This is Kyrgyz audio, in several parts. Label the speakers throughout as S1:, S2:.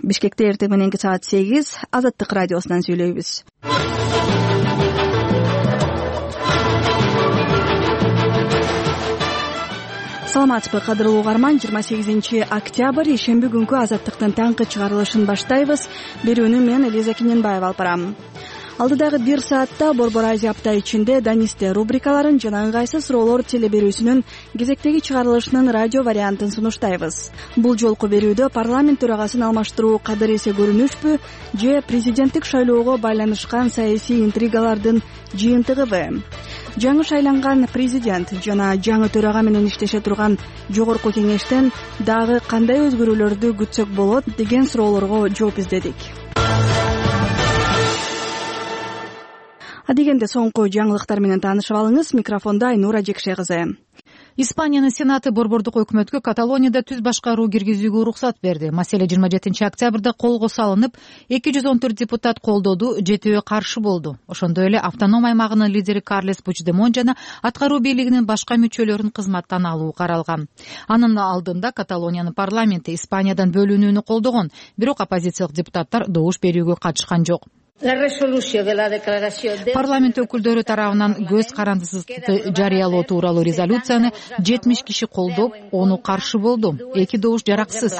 S1: Бишкекте эртең мененки саат 8 Азаттык радиосунан сүйлөйбүз. Саламатсызбы кадырлуу угарман, 28 октябрь ишемби күнкү Азаттыктын таңкы чыгарылышын баштайбыз. Берүүнү мен Элиза Киненбаева алып барам. Алдыдагы 1 саатта Борбор Азия апта ичинде Данисте рубрикаларын жана ыңгайсыз суроолор телеберүүсүнүн кезектеги чыгарылышынын радио вариантын сунуштайбыз. Бул жолку берүүдө парламент төрагасын алмаштыруу кадыр эсе көрүнүшпү же президенттик шайлоого байланышкан саясий интригалардын жыйынтыгыбы? Жаңы шайланган президент жана жаңы төрага менен иштеше турган жогорку кеңештен дагы кандай өзгөрүүлөрдү күтсөк болот деген суроолорго жооп издедик. Адегенде соңку жаңылыктар менен таанышып алыңыз. Микрофонда Айнура Жекше кызы.
S2: Испаниянын Сенаты борбордук өкмөткө Каталонияда түз башкаруу киргизүүгө уруксат берди. Маселе 27 октябрда колго салынып, 214 депутат колдоду, 7 каршы болду. Ошондой эле автоном аймагынын лидери Карлес Пучдемон жана аткаруу бийлигинин башка мүчөлөрүн кызматтан алуу каралган. Анын алдында Каталониянын парламенти Испаниядан бөлүнүүнү колдогон, бирок оппозициялык депутаттар добуш берүүгө катышкан жок. Парламент өкүлдөрү тарабынан көз карандысыздыкты жарыялоо тууралуу резолюцияны 70 киши колдоп, 10 каршы болду. 2 добуш жараксыз.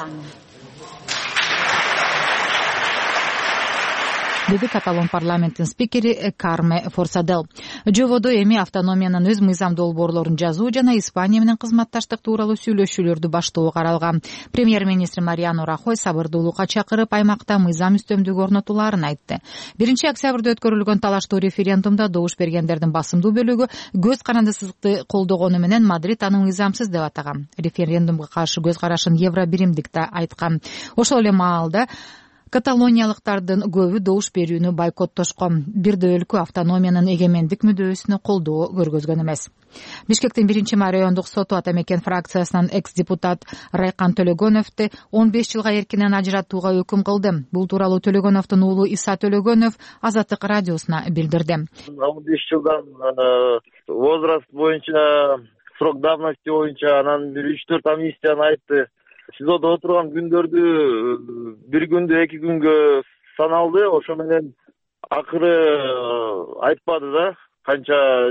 S2: Деди Каталон парламентинин спикери Карме Форсадел. Жободо эми автономиянын өз мыйзам долбоорлорун жазуу жана Испания менен кызматташтык тууралуу сүйлөшүүлөрдү баштоо каралган. Премьер-министр Мариано Рахой сабырдуулукка чакырып, аймакта мыйзам үстөмдүгү орнотулаарын айтты. 1 октябрда өткөрүлгөн талаштуу референдумда добуш бергендердин басымдуу бөлүгү көз карандысыздыкты колдогону менен Мадрид аны мыйзамсыз деп атаган. Референдумга каршы көз карашын Евробиримдикте айткан. Ошол эле маалда каталониялыктардын көбү добуш берүүнү бойкоттошкон. Бирде өлкө автономиянын эгемендик мүдөөсүнө колдоо көргөзгөн эмес. Бишкектин 1 райондук соту Ата Мекен фракциясынан экс-депутат Райкан Төлөгөновду 15 жылга эркинен ажыратууга өкүм кылды. Бул тууралуу Төлөгөновдун уулу Иса Төлөгөнов Азаттык радиосуна билдирди.
S3: 15 жылдан возраст боюнча, срок давности боюнча, анан 3-4 амнистияны айтты. СИЗОдо отурган күндөрдү 1 күндө 2 күнгө саналды. Ошо менен акыры айтпады да, канча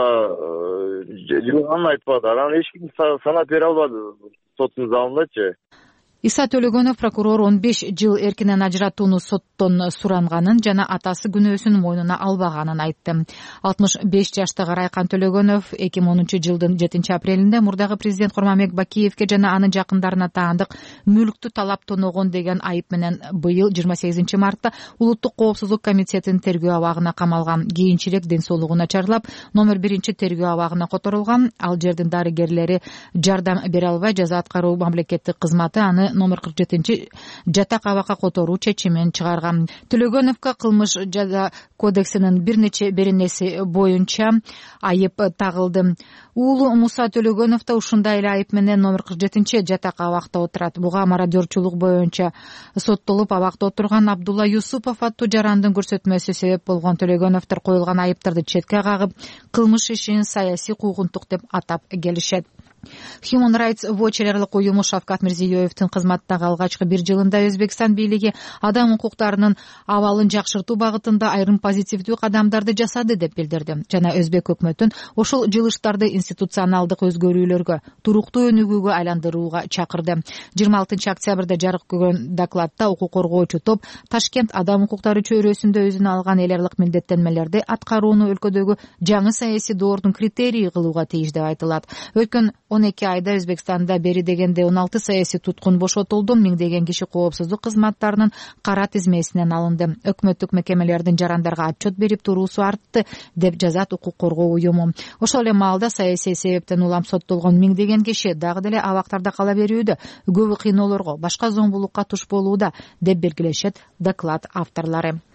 S3: жылганын айтпады. Анан эч ким санап бере албады соттун залындачы.
S2: Иса Төлөгөнов прокурор 15 жыл эркинен ажыратууну соттон суранганын жана атасы күнөөсүн мойнуна албаганын айтты. 65 жаштагы Райкан Төлөгөнов 2010 жылдын 7 апрелинде мурдагы президент Курманбек Бакиевке жана анын жакындарына таандык мүлктү талап тоногон деген айып менен быйыл 28 мартта Улуттук коопсуздук комитетинин тергөө абагына камалган. Кийинчерээк ден соолугу начарлап, номер 1 тергөө абагына которулган. Ал жердин дарыгерлери жардам бере албай, жаза аткаруу мамлекеттик кызматы аны номер 47 жатак абакка которуу чечимин чыгарган. Төлөгөновго кылмыш жаза кодексинин бир нече беренеси боюнча айып тагылды. Уулу Муса Төлөгөнов да ушундай эле айып менен номер 47 жатак абакта отурат. Буга мародерчулук боюнча соттолуп абакта отурган Абдулла Юсупов аттуу жарандын көрсөтмөсү себеп болгон. Төлөгөновдор коюлган айыптарды четке кагып, кылмыш ишин саясий куугунтук деп атап келишет. Human Rights Watch эриялык уюму Шавкат Мирзиёевдин кызматтагы алгачкы 1 жылында Өзбекстан бийлиги адам укуктарынын абалын жакшыртуу багытында айрым позитивдүү кадамдарды жасады деп билдирди. Жана Өзбек өкмөтүн ошол жылыштарды институционалдык өзгөрүүлөргө, туруктуу өнүгүүгө айландырууга чакырды. 26 октябрда жарык көргөн докладта укук коргоочу топ Ташкент адам укуктары чөйрөсүндө өзүнө алган эл аралык милдеттенмелерди аткарууну өлкөдөгү жаңы саясий доордун критерийи кылууга тийиш деп айтылат. Өткөн 12 айда Өзбекстанда бери дегенде 16 саясий туткун бошотулду. Миңдеген киши коопсуздук кызматтарынын кара тизмесинен алынды. Өкмөттүк мекемелердин жарандарга отчет берип туруусу артты деп жазат укук коргоо уюму. Ошол эле маалда саясий себептен улам соттолгон миңдеген киши дагы деле абактарда кала берүүдө, көбү кыйноолорго, башка зомбулукка туш болууда деп белгилешет доклад авторлору.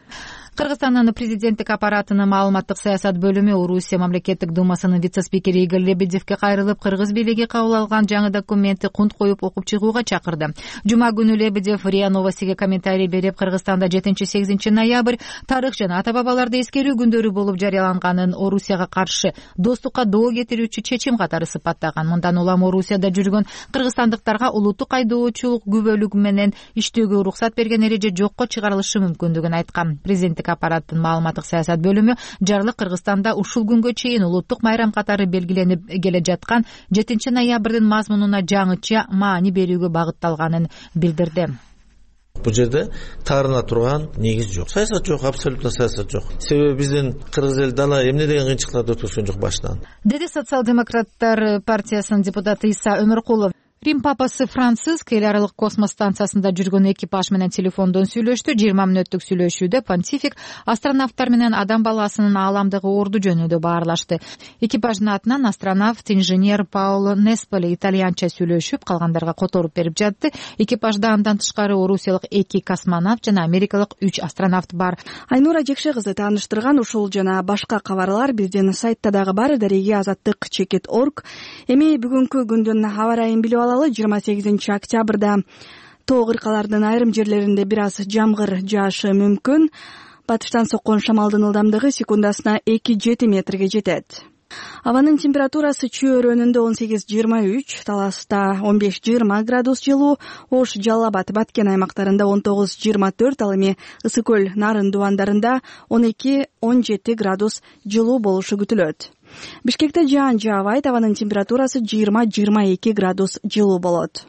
S2: Кыргызстандын президенттик аппаратынын маалыматтык саясат бөлүмү Орусия мамлекеттик думасынын вице-спикери Игорь Лебедевге кайрылып, кыргыз бийлиги кабыл алган жаңы документти кунт коюп окуп чыгууга чакырды. Жума күнү Лебедев РИА Новостиге комментарий берип, Кыргызстанда 7-8 ноябрь тарых жана ата бабаларды эскерүү күндөрү болуп жарыяланганын, Орусияга каршы достукка доо кетирүүчү чечим катары сыпаттаган. Мындан улам Орусияда жүргөн кыргызстандыктарга улуттук айдоочулук күбөлүгү менен иштөөгө уруксат берген эреже жокко чыгарылышы мүмкүндүгүн айткан. Президенттик аппараттын маалыматтык саясат бөлүмү жарлык Кыргызстанда ушул күнгө чейин улуттук майрам катары белгиленип келе жаткан 7 ноябрдын мазмунуна жаңыча маани берүүгө багытталганын билдирди.
S4: Бул жерде таарына турган негиз жок. Саясат жок, абсолютно саясат жок. Себеби биздин кыргыз эл дала эмне деген кыйынчылыктарды өткөргөн жок башынан.
S2: Деди социал-демократтар партиясынын депутаты Иса Өмүркулов. Рим папасы Франциск эл аралык космос станциясында жүргөн экипаж менен телефондон сүйлөштү. 20 мүнөттүк сүйлөшүүдө понтифик астронавттар менен адам баласынын ааламдагы орду жөнүндө баарлашты. Экипаждын атынан астронавт инженер Паоло Несполи итальянча сүйлөшүп, калгандарга которуп берип жатты. Экипажда андан тышкары орусиялык 2 космонавт жана америкалык 3 астронавт бар.
S1: Айнура Жекше кызы тааныштырган ушул жана башка кабарлар биздин сайтта дагы бар. Дареги azattik.org. Эми бүгүнкү күндүн аба ырайын билип 28 октябрда тоо кыркалардын айрым жерлеринде бир аз жамгыр жаашы мүмкүн. Батыштан соккон шамалдын ылдамдыгы секундасына 2-7 метрге жетет. Абанын температурасы Чүй өрөөнүндө 18-23, Таласта 15-20 градус жылуу, Ош, Жалал Абад, Баткен аймактарында 19-24, ал эми Ысык көл, Нарын дубандарында 12-17 градус жылуу болушу күтүлөт. Бишкекте жаан жаабайт, абанын температурасы 20-22 градус жылуу болот.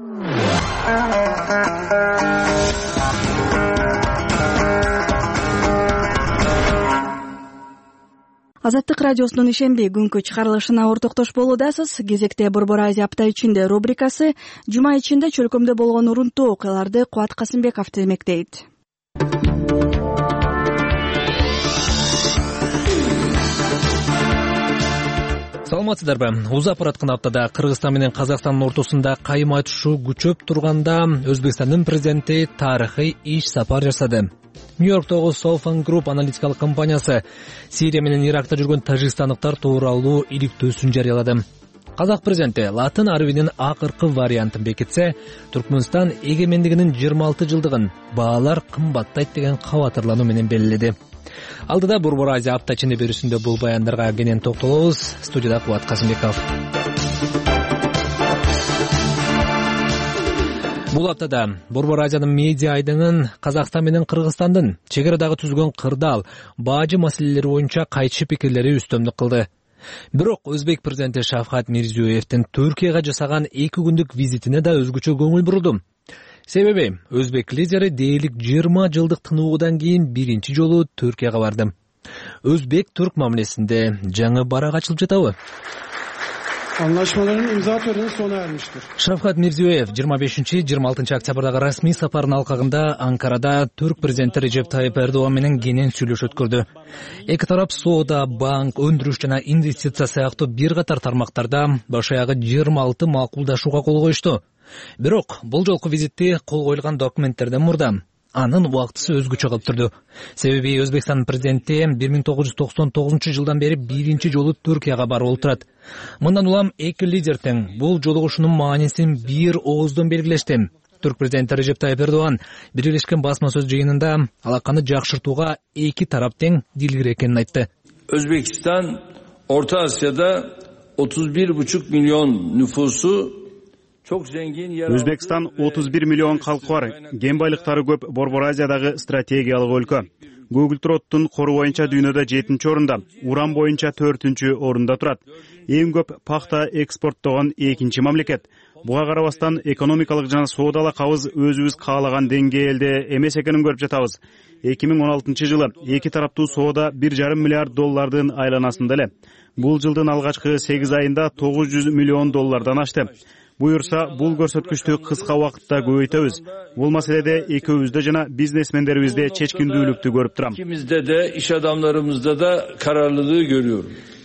S1: Азаттык радиосунун ишемби күнгө чыгарылышына ортоктош болуудасыз. Кезекте Борбор Азия апта ичинде рубрикасы. Жума ичинде чөлкөмдө болгон урунтуу окуяларды Кубат Касымбеков демектейт.
S5: Саламатсыздарбы? Узап бараткан аптада Кыргызстан менен Казакстандын ортосунда кайым айтышуу күчөп турганда Өзбекстандын президенти тарыхый иш сапар жасады. Нью-Йорктогу Southern Group аналитикалык компаниясы Сирия менен Иракта жүргөн тажикстандыктар тууралуу иликтөөсүн жарыялады. Казак президенти латын арабинин акыркы вариантын бекитсе, Түркмөнстан эгемендигинин 26 жылдыгын баалар кымбаттайт деген кабатырлануу менен белгиледи. Алдыда Борбор Азия апта ичинде берүүсүндө бул баяндарга кенен токтолобуз. Студияда Кубат Касымбеков. Бул аптада Борбор Азиянын медиа айдыңын Казакстан менен Кыргызстандын чек арадагы түзүлгөн кырдаал, бажы маселелери боюнча кайчы пикирлери үстөмдүк кылды. Бирок Өзбек президенти Шавкат Мирзиёевдин Түркияга жасаган 2 күндүк визитине да өзгөчө көңүл бурулду. Себеби өзбек лидери дээрлик 20 жылдык тынуудан кийин биринчи жолу Түркияга барды. Өзбек-түрк мамилесинде жаңы барак ачылып жатабы?
S6: Anlaşmaların imza töreni sona ermiştir.
S5: Шавкат Мирзиёев 25-26 октябрдагы расмий сапарынын алкагында Анкарада түрк президенти Режеп Тайып Эрдоган менен кенен сүйлөшүү өткөрдү. Эки тарап соода, банк, өндүрүш жана инвестиция сыяктуу бир катар тармактарда баш аягы 26 макулдашууга кол коюшту. Бирок бул жолку визитти кол коюлган документтерден мурда анын убактысы өзгөчө кылып турду. Себеби Өзбекстандын президенти 1999 жылдан бери биринчи жолу Түркияга барып отурат. Мындан улам эки лидер тең бул жолугушуунун маанисин бир ооздон белгилешти. Түрк президенти Режеп Тайып Эрдоган Бирлешкен басма сөз жыйынында алаканы жакшыртууга эки тарап тең дилгир экенин айтты.
S7: Özbekistan Orta Asya'da 31,5 milyon nüfusu
S6: Өзбекстан 31 миллион калкы бар, кен байлыктары көп Борбор Азиядагы стратегиялык өлкө. Google кору боюнча дүйнөдө 7-чи орунда, уран боюнча 4-чү орунда турат. Эң көп пахта экспорттогон 2-чи мамлекет. Буга карабастан экономикалык жана соодалык абыз өзүбүз каалаган деңгээлде эмес экенин көрүп жатабыз. 2016 жылы эки тараптуу соода 1,5 миллиард доллардын айланасында эле. Бул жылдын алгачкы 8 айында 900 миллион доллардан ашты. Буюрса, бул көрсөткүчтү кыска убакытта көбөйтөбүз. Бул маселеде экөөбүздө жана бизнесмендерибизде чечкиндүүлүктү көрүп турам.
S7: İkimizde de iş adamlarımızda da kararlılığı görüyorum.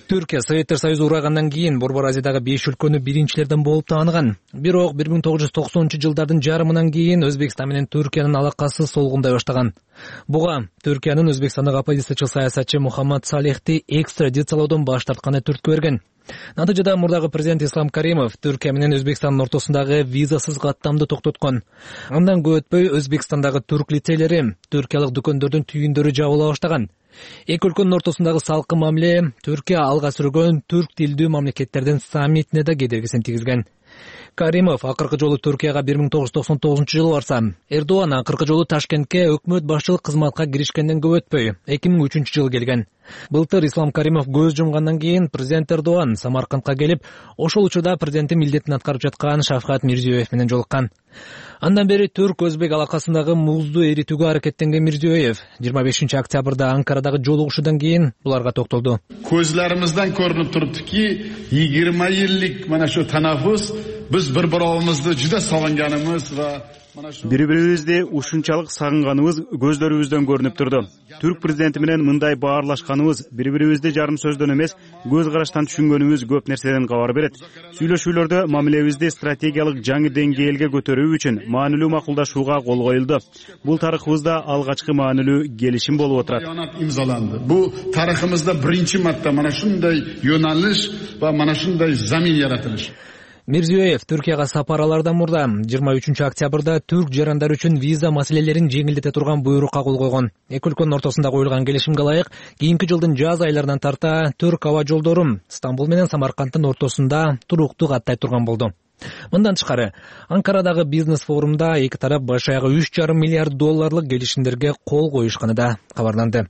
S5: Түркия Советтер Союзу урагандан кийин Борбор Азиядагы 5 өлкөнү биринчилерден болуп тааныган. Бирок 1990-жылдардын жарымынан кийин Өзбекстан менен Түркиянын алакасы солгундай баштаган. Буга Түркиянын Өзбекстандагы оппозициячыл саясатчы Мухаммад Салехти экстрадициялоодон баш тартканы түрткү берген. Натыйжада мурдагы президент Ислам Каримов Түркия менен Өзбекстандын ортосундагы визасыз каттамды токтоткон. Андан көп өтпөй Өзбекстандагы түрк лицейлери, түркиялык дүкөндөрдүн түйүндөрү жабыла баштаган. Эки өлкөнүн ортосундагы салкын мамиле Түркия алга сүргөн түрк тилдүү мамлекеттердин саммитине да кедергисин тийгизген. Каримов акыркы жолу Түркияга 1999-жылы барса, Эрдоган акыркы жолу Ташкентке өкмөт башчылык кызматка киришкенден көп өтпөй 2003-жылы келген. Былтыр Ислам Каримов көз жумгандан кийин президент Эрдоган Самаркандка келип, ошол учурда президенттин милдетин аткарып жаткан Шавкат Мирзиёев менен жолуккан. Андан бери түрк-өзбек алакасындагы музду эритүүгө аракеттенген Мирзиёев 25-октябрда Анкарадагы жолугушуудан кийин буларга токтолду.
S8: Көзлөрүбүздөн көрүнүп туруптуки, 20 жылдык мына шу танаффус биз бири-бирибизди жуда сагынганыбыз ва
S6: бири-бирибизди ушунчалык сагынганыбыз көздөрүбүздөн көрүнүп турду. Түрк президенти менен мындай баарлашканыбыз, бири-бирибизди жарым сөздөн эмес, көз караштан түшүнгөнүбүз көп нерседен кабар берет. Сүйлөшүүлөрдө мамилебизди стратегиялык жаңы деңгээлге көтөрүү үчүн маанилүү макулдашууга кол коюлду. Бул тарыхыбызда алгачкы маанилүү келишим болуп отурат.
S8: Имзаланды. Бу тарыхымызда биринчи марта мана шундай yo'nalish ва мана шундай замин яратылыш.
S5: Мирзиёев Түркияга сапаралардан мурда 23-октябрда түрк жарандар үчүн виза маселелерин жеңилдете турган буйрукка кол койгон. Эки өлкөнүн ортосунда коюлган келишимге ылайык, кийинки жылдын жаз айларынан тарта түрк аба жолдору Стамбул менен Самаркандтын ортосунда туруктуу каттай турган болду. Мындан тышкары, Анкарадагы бизнес форумда эки тарап баш аягы $3,5 миллиард келишимдерге кол коюшканы да кабарланды.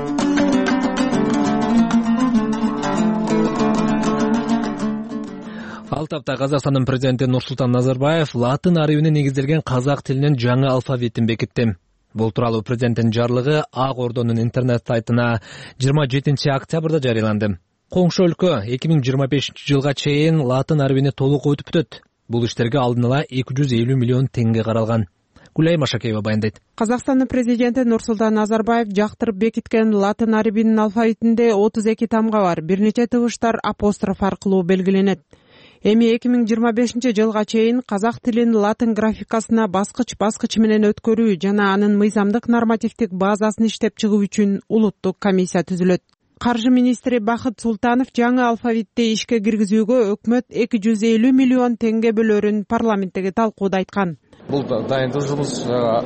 S5: Алтапта Казакстандын президенти Нурсултан Назарбаев латын арабине негизделген казак тилинин жаңы алфавитин бекитти. Бул тууралуу президенттин жарлыгы Ак Ордонун интернет сайтына 27-октябрда жарыяланды. Коңшу өлкө 2025-жылга чейин латын арабине толук өтүп бүтөт. Бул иштерге алдын ала 250 миллион теңге каралган. Гүлай Машакеева баяндайт.
S9: Казакстандын президенти Нурсултан Назарбаев жактырып бекиткен латын арабинин алфавитинде 32 тамга бар. Бир нече тыбыштар апостроф аркылуу белгиленет. Эми 2025-жылга чейин казак тилин латын графикасына баскыч менен өткөрүү жана анын мыйзамдык нормативдик базасын иштеп чыгуу үчүн улуттук комиссия түзүлөт. Каржы министри Бахыт Султанов жаңы алфавитти ишке киргизүүгө өкмөт 250 миллион теңге бөлөрүн парламенттеги талкууда айткан.
S10: Бул дайындык жумуш,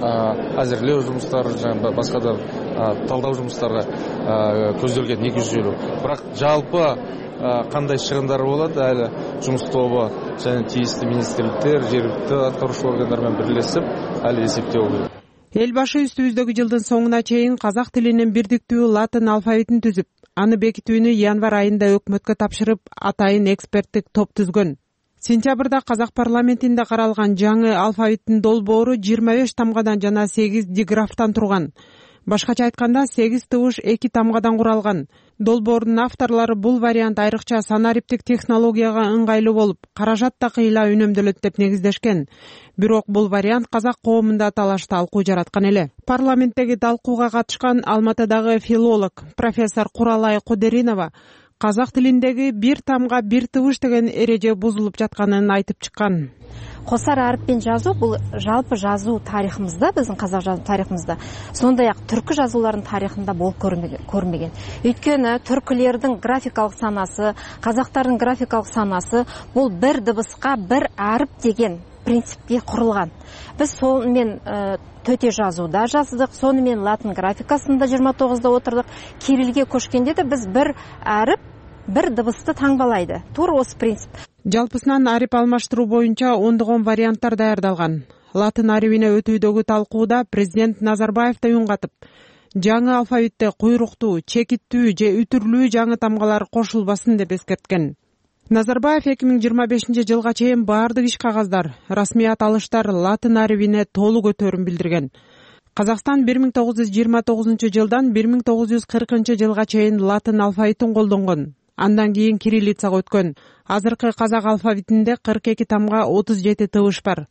S10: азырлоо жумуштары, жана башка да талдоо жумуштарга көзделген 250. Бирок жалпы кандай чыгымдар болот, али жумуш тобу жана тийиштүү министрликтер, жергиликтүү аткаруучу органдар менен бирлешип, али эсептөө болот.
S9: Эл башы үстүбүздөгү жылдын соңуна чейин казак тилинин бирдиктүү латын алфавитин түзүп, аны бекитүүнү январь айында өкмөткө тапшырып, атайын эксперттик топ түзгөн. Сентябрда казак парламентинде каралган жаңы алфавиттин долбоору 25 тамгадан жана 8 диграфтан турган. Башкача айтканда 8 тыбыш 2 тамгадан куралган. Долбоордун авторлору бул вариант айрыкча санариптик технологияга ыңгайлуу болуп, каражат да кыйла үнөмдөлөт деп негиздешкен. Бирок бул вариант казак коомунда талаш талкуу жараткан эле. Парламенттеги талкууга катышкан Алматыдагы филолог профессор Куралай Кудеринова казак тилиндеги бир тамга бир тыбыш деген эреже бузулуп жатканын айтып чыккан.
S11: Косар арыппен жазуу бул жалпы жазуу тарыхымызда, биздин казак жазуу тарыхымызда, сондай-ак түркү жазуулардын тарыхында болуп көрмөгөн. Өйткөнү түркүлөрдүн графикалык санасы, казактардын графикалык санасы бул бир дыбыска бир арып деген принципке курулган. Биз сонымен төте жазууда жаздык, сонымен латын графикасында 29-да отурдук. Кириллге көчкөндө да биз бир арып, бир дыбысты таңбалайды. Туура осы принцип.
S9: Жалпысынан арип алмаштыруу боюнча ондогон варианттар даярдалган. Латын арабине өтүүдөгү талкууда президент Назарбаев да үн катып, жаңы алфавитте куйруктуу, чекиттүү же үтүрлүү жаңы тамгалар кошулбасын деп эскерткен. Назарбаев 2025-жылга чейин баардык иш кагаздар, расмий аталыштар латын арабине толук өтөрүн билдирген. Казакстан 1929-жылдан 1940-жылга чейин латын алфавитин колдонгон. Андан кийин кириллицага өткөн. Азыркы казак алфавитинде 42 тамга 37 тыбыш бар.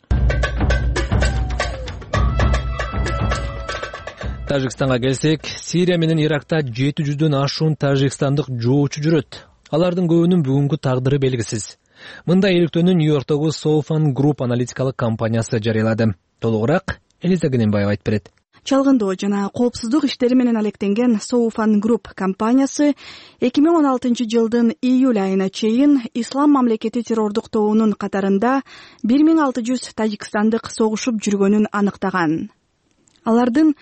S5: Тажикстанга келсек, Сирия менен Иракта 700дөн ашуун тажикстандык жоочу жүрөт. алардын көбүнүн бүгүнкү тагдыры белгисиз. Мындай иликтөөнү Нью-Йорктогу Soufan Group аналитикалык компаниясы жарыялады. Толугураак Элиза Кененбаева айтып берет.
S1: Чалгындоо жана коопсуздук иштери менен алектенген Soufan Group компаниясы 2016 жылдын июль айына чейин Ислам мамлекети террордук тобунун катарында 1600 тажикстандык согушуп жүргөнүн аныктаган. Алардын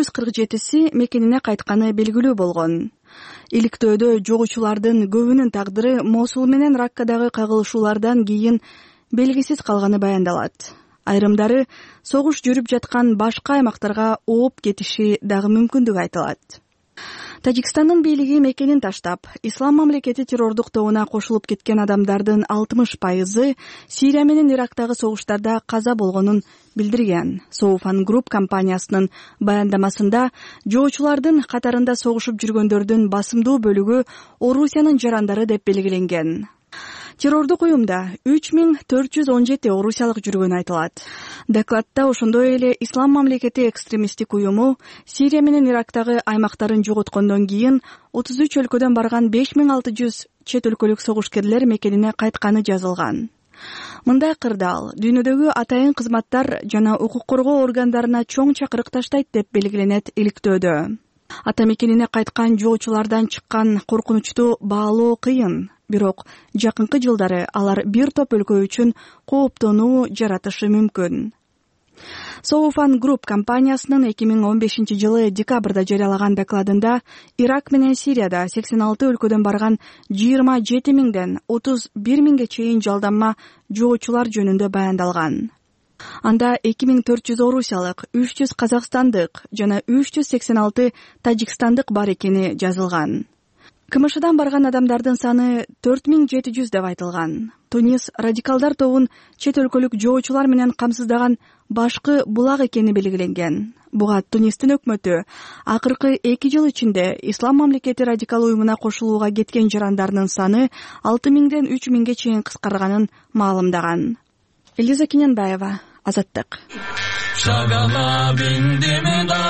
S1: 147си мекенине кайтканы белгилүү болгон. Иликтөөдө жогуучулардын көбүнүн тагдыры Мосул менен Раккадагы кагылышуулардан кийин белгисиз калганы баяндалат. Айрымдары согуш жүрүп жаткан башка аймактарга ооп кетиши дагы мүмкүндүгү айтылат. Тажикстандын бийлиги мекенин таштап, Ислам мамлекети террордук тобуна кошулуп кеткен адамдардын 60% Сирия менен Ирактагы согуштарда каза болгонун билдирген. Soufan Group компаниясынын баяндамасында жоочулардын катарында согушуп жүргөндөрдүн басымдуу бөлүгү Орусиянын жарандары деп белгиленген. Террордук уюмда 3417 орусиялык жүргөнү айтылат. Докладта ошондой эле Ислам мамлекети экстремисттик уюму Сирия менен Ирактагы аймактарын жоготкондон кийин 33 өлкөдөн барган 5600 чет өлкөлүк согушкерлер мекенине кайтканы жазылган. Мындай кырдаал дүйнөдөгү атайын кызматтар жана укук коргоо органдарына чоң чакырык таштайт деп белгиленет иликтөөдө. Ата мекенине кайткан жоочулардан чыккан коркунучту баалоо кыйын. Бирок жакынкы жылдары алар бир топ өлкө үчүн кооптонуу жаратышы мүмкүн. Soufan Group компаниясынын 2015 жылы декабрда жарыялаган докладында Ирак менен Сирияда 86 өлкөдөн барган 27 миңден 31 миңге чейин жалданма жоочулар жөнүндө баяндалган. Анда 2400 орусиялык, 300 казакстандык жана 386 тажикстандык бар экени жазылган. КМШдан барган адамдардын саны 4700 деп айтылган. Тунис радикалдар тобун чет өлкөлүк жоочулар менен камсыздаган башкы булак экени белгиленген. Буга Тунистин өкмөтү акыркы 2 жыл ичинде Ислам мамлекети радикал уюмуна кошулууга кеткен жарандарынын саны 6000ден 3000ге чейин кыскарганын маалымдаган. Элиза Кененбаева, Азаттык.
S12: Şagala bindim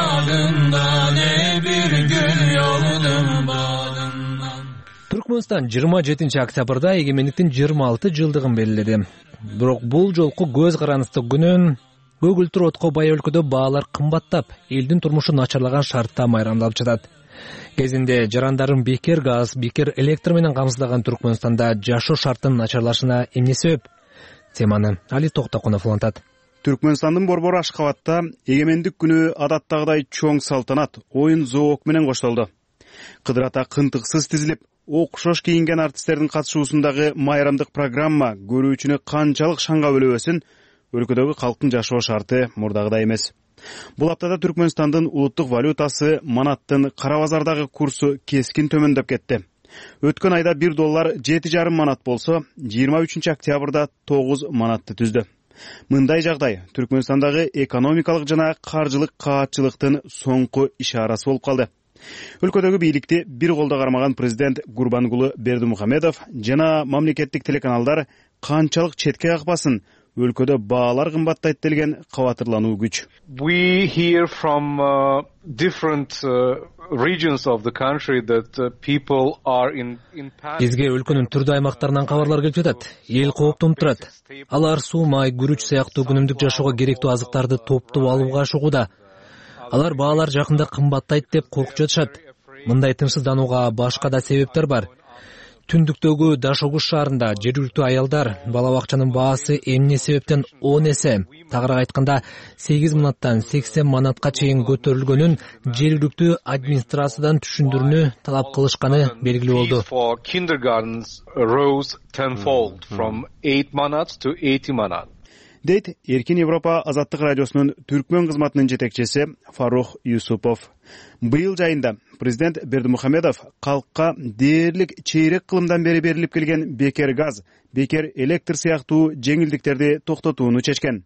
S12: dağında ne bir gün yolunun bağından.
S5: Түркмөнстан 27 октябрда эгемендиктин 26 жылдыгын белгиледи. Бирок бул жолку көз караныстык күнүн көгүлтүр отко бай өлкөдө баалар кымбаттап, элдин турмушу начарлаган шартта майрамдалып жатат. Кезинде жарандарын бекер газ, бекер электр менен камсыздаган Түркмөнстанда жашоо шартынын начарлашына эмне себеп? Теманы Али Токтокунов улантат.
S6: Түркмөнстандын борбору Ашкабадта эгемендик күнү адаттагыдай чоң салтанат, оюн зоок менен коштолду. Кыдыр ата кынтыксыз тизилип, окшош кийинген артисттердин катышуусундагы майрамдык программа көрүүчүнү канчалык шаңга бөлөбөсүн, өлкөдөгү калктын жашоо шарты мурдагыдай эмес. Бул аптада Түркмөнстандын улуттук валютасы манаттын кара базардагы курсу кескин төмөндөп кетти. Өткөн айда $1 7,5 манат болсо, 23 октябрда 9 манатты түздү. Мындай жагдай Түркмөнстандагы экономикалык жана каржылык каатчылыктын соңку ишарасы болуп калды. Өлкөдөгү бийликти бир колдо кармаган президент Гурбангулы Бердимухамедов жана мамлекеттик телеканалдар канчалык четке какпасын, өлкөдө баалар кымбаттайт делген кабатырлануу күч.
S10: We hear from different regions of the country that people are in panic.
S5: Бизге өлкөнүн түрдүү аймактарынан кабарлар келип жатат. Эл кооптонуп турат. Алар суу, май, күрүч сыяктуу күнүмдүк жашоого керектүү азыктарды топтоп алууга ашыгууда. Алар баалар жакында кымбаттайт деп коркуп жатышат. Мындай тынчсызданууга башка да себептер бар. Түндүктөгү Дашогуз шаарында жергиликтүү аялдар бала бакчанын баасы эмне себептен 10 эсе, тагыраак айтканда 8 манаттан 80 манатка чейин көтөрүлгөнүн жергиликтүү администрациядан түшүндүрүүнү талап кылышканы белгилүү болду.
S10: Kindergartens rose tenfold from 8 manat to 80 manat.
S6: Дейт Эркин Европа Азаттык радиосунун Түркмөн кызматынын жетекчиси Фарух Юсупов. Быйыл жайында президент Бердимухамедов калкка дээрлик чейрек кылымдан бери берилип келген бекер газ, бекер электр сыяктуу жеңилдиктерди токтотууну чечкен.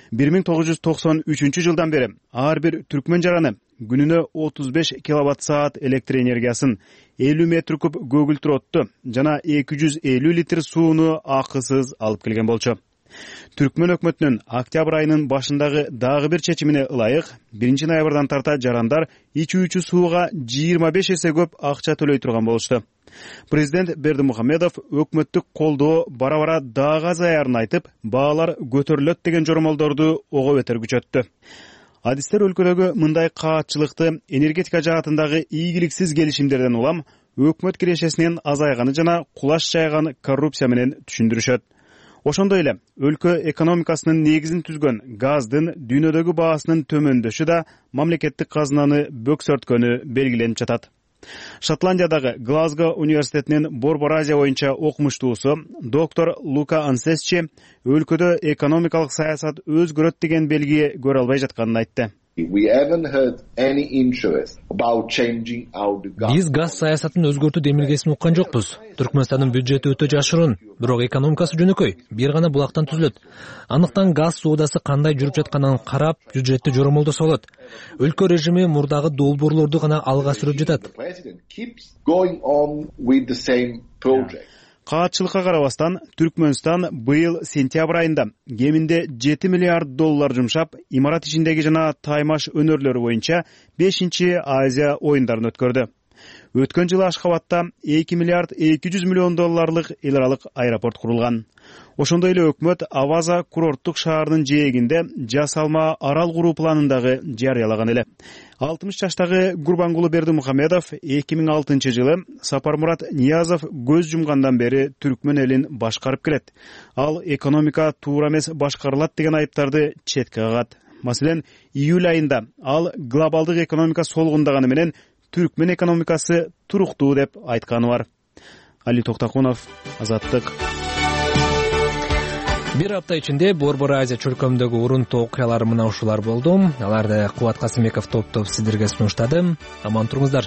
S6: 1993 жылдан бери ар бир түркмөн жараны күнүнө 35 киловатт-саат электр энергиясын, 50 метр куб көгүлтүр отту жана 250 литр сууну акысыз алып келген болчу. Түркмөн өкмөтүнүн октябрь айынын башындагы дагы бир чечимине ылайык 1 ноябрдан тарта жарандар ичүүчү сууга 25 эсе көп акча төлөй турган болушту. Президент Бердимухамедов өкмөттүк колдоо бара-бара дагы азаярын айтып, баалар көтөрүлөт деген жормолдорду ого бетер күчөттү. Адистер өлкөдөгү мындай каатчылыкты энергетика жаатындагы ийгиликсиз келишимдерден улам өкмөт кирешесинен азайганы жана кулаш жайган коррупция менен түшүндүрүшөт. Ошондой эле өлкө экономикасынын негизин түзгөн газдын дүйнөдөгү баасынын төмөндөшү да мамлекеттик казынаны бөксөрткөнү белгиленип жатат. Шотландиядагы Глазго университетинин Борбор Азия боюнча окумуштуусу доктор Лука Ансесчи өлкөдө экономикалык саясат өзгөрөт деген белги көрө албай жатканын айтты.
S5: Биз газ саясатын өзгөртүү демилгесин уккан жокпуз. Түркмөнстандын бюджети өтө жашырын, бирок экономикасы жөнөкөй, бир гана булактан түзүлөт. Андыктан газ соодасы кандай жүрүп жатканын карап, бюджетти жоромолдосо болот. Өлкө режими мурдагы долбоорлорду гана алга сүрүп жатат.
S6: Каатчылыкка карабастан Түркмөнстан быйыл сентябрь айында кеминде $7 миллиард жумшап, имарат ичиндеги жана таймаш өнөрлөрү боюнча 5-чи Азия оюндарын өткөрдү. Өткөн жылы Ашхабадта $2 миллиард 200 миллион эл аралык аэропорт курулган. Ошондой эле өкмөт Аваза курорттук шаарынын жээгинде жасалма арал куруу планын дагы жарыялаган эле. 60 жаштагы Гурбангулу Бердимухамедов 2006 жылы Сапармурат Ниязов көз жумгандан бери Түркмөн элин башкарып келет. Ал экономика туура эмес башкарылат деген айыптарды четке кагат. Маселен, июль айында ал глобалдык экономика солгундаганы менен Түркмөн экономикасы туруктуу деп айтканы бар. Али Токтакунов, Азаттык.
S5: Бир апта ичинде Борбор Азия чөлкөмүндөгү урунтуу окуялар мына ушулар болду. Аларды Кубат Касымбеков топтоп сиздерге сунуштады. Аман туруңуздар.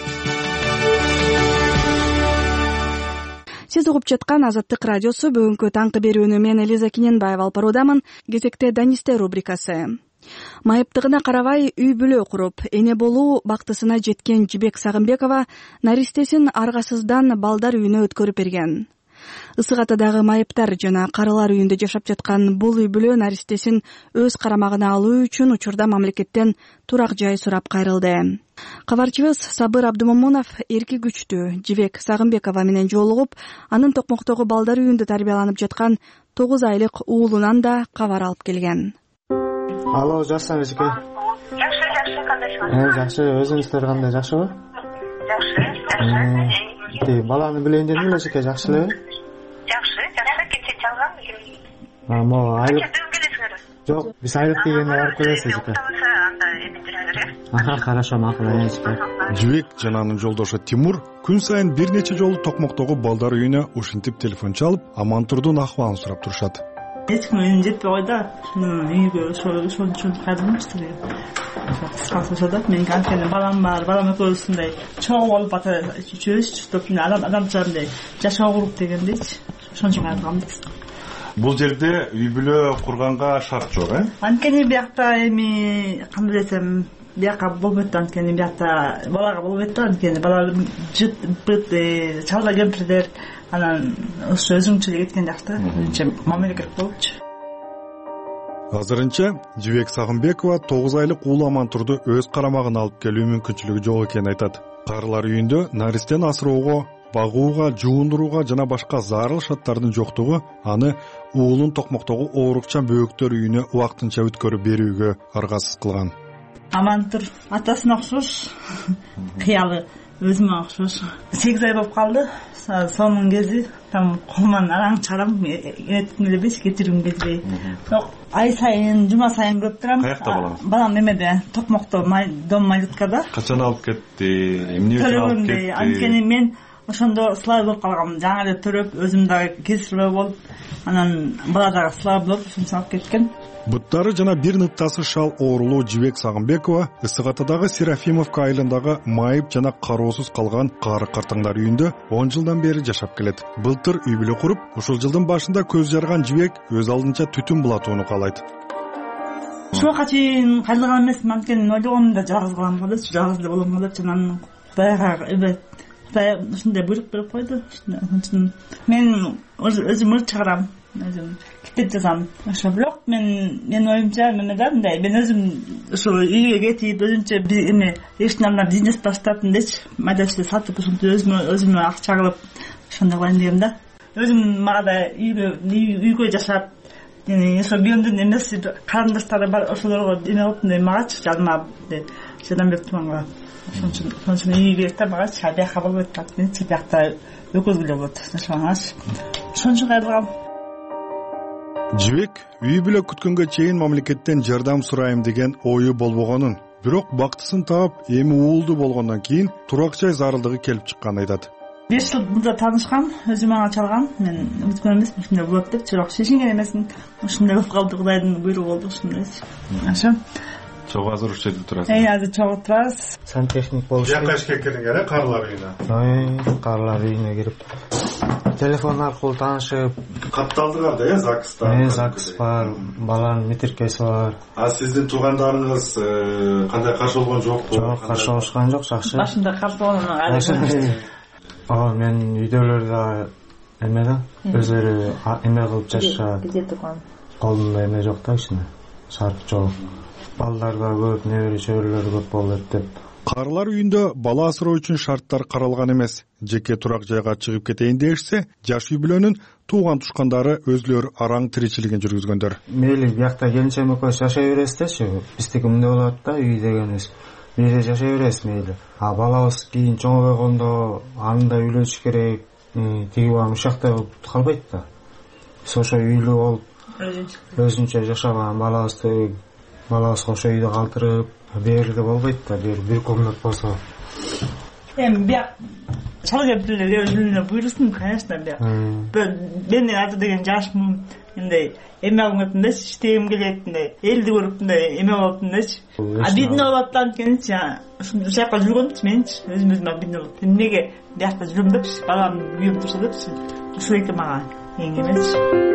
S1: Сиз угуп жаткан Азаттык радиосу бүгүнкү таңкы берүүнү мен Элиза Киненбаева алып баруудамын. Кезекте Данисте рубрикасы. Майыптыгына карабай үй бүлө куруп, эне болуу бактысына жеткен Жибек Сагынбекова наристесин аргасыздан балдар үйүнө өткөрүп берген. Ысык Атадагы майыптар жана карылар үйүндө жашап жаткан бул үй бүлө наристесин өз карамагына алуу үчүн учурда мамлекеттен турак жай сурап кайрылды. Кабарчыбыз Сабыр Абдумомунов эрки күчтүү Жибек Сагынбекова менен жолугуп, анын Токмоктогу балдар үйүндө тарбияланып жаткан 9 айлык уулунан да кабар алып келген.
S13: Алло, жакшысыңбы эжеке? Жакшы, кандайсыңыз? Жакшы, өзүңүздөр кандай, жакшыбы? Жакшы. Баланы билейин дедим эле эжеке, жакшы элеби? Жакшы, кечээ чалгам. Мо айлык. Жок, биз айлык дегенде барып келебиз эжеке. Анда эметиңер. Хорошо, макул эжеке.
S14: Жибек жана анын жолдошу Тимур күн сайын бир нече жолу Токмоктогу балдар үйүнө ушинтип телефон чалып, Амантурдун акыбалын сурап турушат.
S15: Эч ким өзүн жетпей койду. Үйгө ошол кайрылмаштыр. Кыскасы да менин анткени балам бар, балам экөөбүз мындай чоң болуп атат, үчөөбүз топ адамчандай жашоо куруп дегендейчи. Ошон үчүн кайрылганбыз.
S14: Бул жерде үй бүлө курганга шарт жок,
S15: Анткени биякта эми кандай десем, бияка болбойт, анткени биякта балага болбойт, анткени бала чалда кемпирдер анан өзүңчө кеткен жакта мамиле керек болчу.
S14: Азырынча Жибек Сагынбекова 9 айлык уулу Амантурду өз карамагына алып келүү мүмкүнчүлүгү жок экенин айтат. Карылар үйүндө наристен асыроого, багууга, жуундурууга жана башка зарыл шарттардын жоктугу аны уулун Токмоктогу оорукчан бөөктөр үйүнө убактынча өткөрүп берүүгө аргасыз кылган.
S15: Амантур атасына окшош, кыялы өзүмө окшош. 8 ай болуп калды. Сонун кези там колуман араң чарам эметким элебейт, кетиргим келбей. Ай сайын, жума сайын көрүп турам.
S14: Каякта балаңыз?
S15: Балам немеде, Токмокто, дом Малюткада.
S14: Качан алып кетти? Эмне үчүн алып кетти?
S15: Анткени мен ошондо слабый болуп калгам. Жаңы эле төрөп, өзүм дагы кесилүү болуп, анан бала дагы слабый болуп, ошондо алып кеткен.
S14: Буттары жана бир ныктасы шал оорулуу Жибек Сагынбекова Ысык Атадагы Серафимовка айылындагы майып жана кароосуз калган кары картаңдар үйүндө 10 жылдан бери жашап келет. Былтыр үй бүлө куруп, ушул жылдын башында көз жарган Жибек өз алдынча түтүн булатууну каалайт.
S15: Ушуга чейин кайрылган эмесмин, анткени ойлогонумда жалгыз калам го депчи, жалгыз эле болом го депчи, анан Кудай ушундай буйрук берип койду. Мен өзүм ыр чыгарам. өзүм китеп жазам. Ошо бирок мен оюмча мындай мен өзүм ошо үйгө кетип өзүнчө эме эч намна бизнес баштап мындайчы майда-чүйдө сатып ушинтип өзүмө акча кылып ошондой кылайын дегем да. Өзүм мага да үйгө жашап ошо бүйөмдүн эмеси карындаштары бар, ошолорго эме кылып магачы жадыма жардам берип турганга. Ошон үчүн үй керек да магачы, бияка болбойт да. Биякта өкүзгүлө болот. Ошоңаш ошончо кайрылгам.
S14: Жибек үй бүлө күткөнгө чейин мамлекеттен жардам сурайм деген ою болбогонун, бирок бактысын таап эми уулду болгондон кийин турак жай зарылдыгы келип чыкканын айтат.
S15: 5 жыл мында таанышкам, өзүм ага чалгам. Мен үмүткөн эмесмин ушундай болот деп, бирок чечинген эмесмин. Ушундай болуп калды, Кудайдын буйругу болду ушундайчы. Ошо.
S14: Чогуу азыр ушул жерде турасыз.
S15: Азыр чогуу турабыз.
S13: Сантехник болуш.
S14: Жакка ишке кирдиңер, карлар үйүнө.
S13: Карлар үйүнө кирип телефон аркылуу таанышып,
S14: катталдыңар да, ЗАГСта.
S13: ЗАГС бар, баланын метиркеси бар.
S14: А сиздин туугандарыңыз кандай каршы болгон жокпу?
S13: Жок, каршы болушкан жок, жакшы.
S15: Башында каршы болгон
S13: Мен үйдөлөр да эме да, өзүлөрү эме кылып жашашат. Колунда эме жок да, ичинде шарт жок. Балдар да көп, небере чөбүрөлөр көп болот деп.
S14: Карлар үйүндө бала асыроо үчүн шарттар каралган эмес. Жеке турак жайга чыгып кетейин дешсе, жаш үй бүлөнүн тууган тушкандары өзүлөрү араң тиричилигин жүргүзгөндөр.
S13: Мейли биякта келинчем экөөбүз жашай беребиз дечи. Биздики мындай болот да, үй дегенибиз. Бирде жашай беребиз мейли. А балабыз кийин чоңойгондо анда үйлөнүш керек, тиги бала ушакта калбайт да. Биз ошо үйлүү болуп, өзүнчө жашаган балабызга ошо үйдө калтырып, берде болбойт да, бир комнат болсо. Бияк
S15: чалга өзүнө буйрусун, конечно, бияк. Мен азыр деген жашмын, мындай эме кылып эмдечи, иштегим келет, мындай элди көрүп мындай эме болуп эмдечи. Обидно болот да анткеничи, ушул жакка жүргөмчү менчи, өзүм обидно болот. Эмнеге биякта жүрөм депчи, балам үйүм турса депчи. Ушул эки мага эң эмес.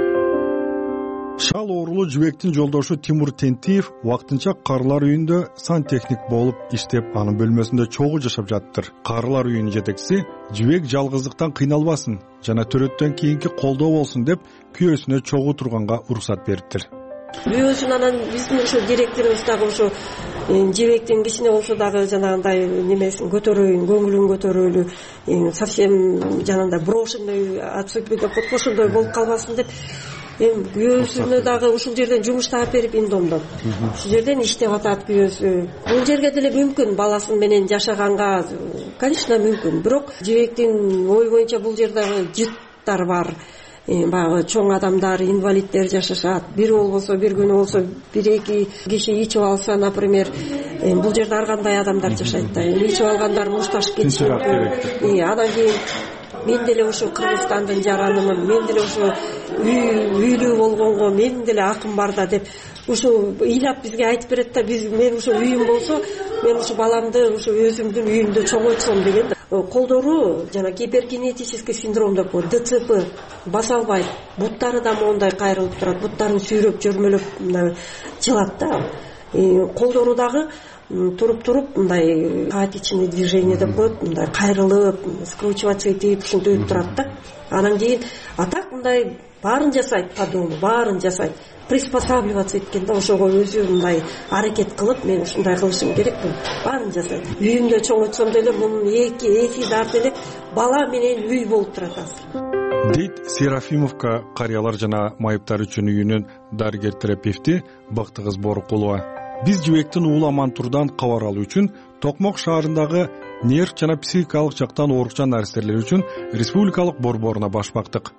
S14: Шал оорулуу Жибектин жолдошу Тимур Тентиев вактынча карлар үйүндө сантехник болуп иштеп, анын бөлмөсүндө чогуу жашап жатыптыр. Карлар үйүнүн жетекчиси Жибек жалгыздыктан кыйналбасын жана төрөттөн кийинки колдоо болсун деп күйөөсүнө чогуу турганга уруксат бериптир.
S16: Күйөөсүн анан биздин ошо директорубуз дагы ошо Жибектин кичине болсо дагы жанагындай немесин көтөрөйүн, көңүлүн көтөрөлү, совсем жанагындай брошенный отсутствие деп ошондой болуп калбасын деп күйөөсүнө дагы ушул жерден жумуш таап берип, индомдон ушул жерден иштеп атат күйөөсү. Бул жерге деле мүмкүн баласын менен жашаганга, конечно мүмкүн. Бирок Жибектин ой боюнча бул жерде жыттар бар, баягы чоң адамдар, инвалиддер жашашат. Бир болбосо, бир күнү болсо, 1-2 киши ичип алса, например, бул жерде ар кандай адамдар жашайт да. Ичип алгандар мушташып кетиши мүмкүн. Анан кийин мен деле ошо Кыргызстандын жаранымын, мен деле ошо үйлүү болгонго менин деле акым бар да деп ошо ыйлап бизге айтып берет да. Мен ошо үйүм болсо, мен ошо баламды ошо өзүмдүн үйүмдө чоңойтсом деген. Колдору жана гипергенетический синдром деп коет, ДЦП, баса албайт. Буттары да моундай кайрылып турат, буттарын сүйрөп, жөрмөлөп мына жылат да. Колдору дагы туруп мындай хаотичный движение деп коет, мындай кайрылып, скручиваться этип, ушинтип турат да. Анан кийин атак мындай баарын жасайт, по дому баарын жасайт, приспосабливаться эткен да, ошого өзү мындай аракет кылып, мен ушундай кылышым керек деп баарын жасайт. Үйүмдө чоңойтсом деле мунун эки дар деле бала менен үй болуп турат азыр.
S14: Дейт Серафимовка карыялар жана майыптар үчүн үйүнүн дарыгер терапевти Бактыгыз Борукулова. Биз Жибектин ууламан турдан кабар алуу үчүн Токмок шаарындагы нерв жана психикалык жактан оорукчан наристелер үчүн республикалык борборуна баш бактык.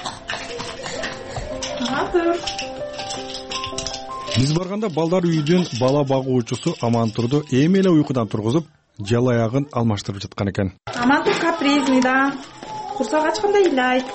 S14: Биз барганда балдар үйдүн бала багуучусу Амантурду эми эле уйкудан тургузуп, жал аягын алмаштырып жаткан экен.
S17: Амантур капризный, да. Курсак ачканда ыйлайт.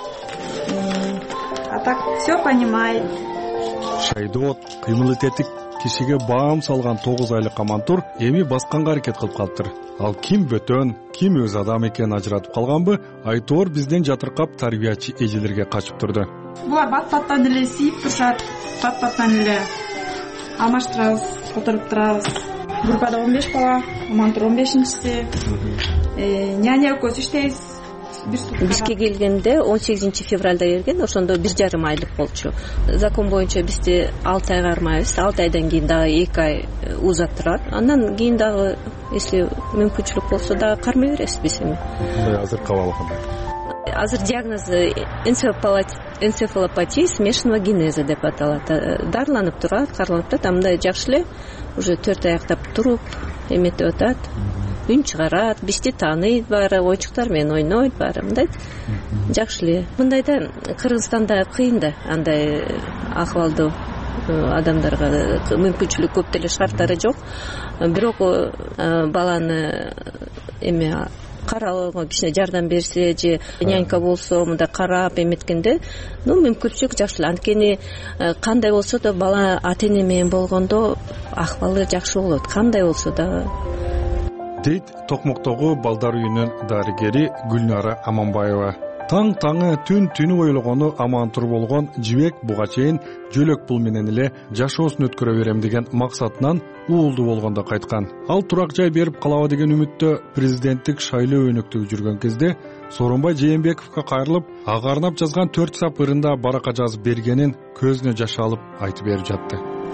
S17: А так все понимает.
S14: Шайдот, кыймыл тетик кишиге баам салган 9 айлык Амантур эми басканга аракет кылып калыптыр. Ал ким бөтөн, ким өз адам экенин ажыратып калганбы, айтоор бизден жатыркап тарбиячы эжелерге качып турду.
S17: Булар бат-баттан эле сийип турушат, бат-баттан эле алмаштырабыз, отуруп турабыз. Группада 15 бала, Амантур 15-чиси. Няня экөөбүз иштейбиз.
S18: бизге келгенде 18 февралда келген, ошондо 1,5 айлык болчу. Закон боюнча бизди 6 айга кармайбыз, 6 айдан кийин дагы 2 ай узаттырат. Андан кийин дагы если мүмкүнчүлүк болсо дагы кармай беребиз биз эми.
S14: Азыр кабалы кандай?
S18: Азыр диагнозу энцефалопатия смешанного генеза деп аталат. Дарыланып турат, караланып турат, мындай жакшы эле уже 4 аяктап туруп эметип атат. Үн чыгарат, бизди тааныйт баары, ойчуктар менен ойнойт баары, мындай жакшы эле. Мындайда Кыргызстанда кыйын да андай акыбалдуу адамдарга мүмкүнчүлүк көп деле шарттары жок. Бирок баланы эме каралууга кичине жардам берсе же нянька болсо мындай карап эметкенде, мүмкүнчүлүк жакшы эле. Анткени кандай болсо да бала ата эне менен болгондо акыбалы жакшы болот, кандай болсо да.
S14: Дейт Токмоктогу балдар үйүнүн дарыгери Гүлнара Аманбаева. Таңы түн ойлогону амантур болгон Жибек буга чейин жөлөк пул менен эле жашоосун өткөрө берем деген максатынан уулду болгондо кайткан. Ал турак жай берип калабы деген үмүттө президенттик шайлоо өнөктөгү жүргөн кезде Сооронбай Жээнбековго кайрылып, ага арнап жазган 4 сап ырында барака жазып бергенин көзүнө жаш алып айтып берип жатты.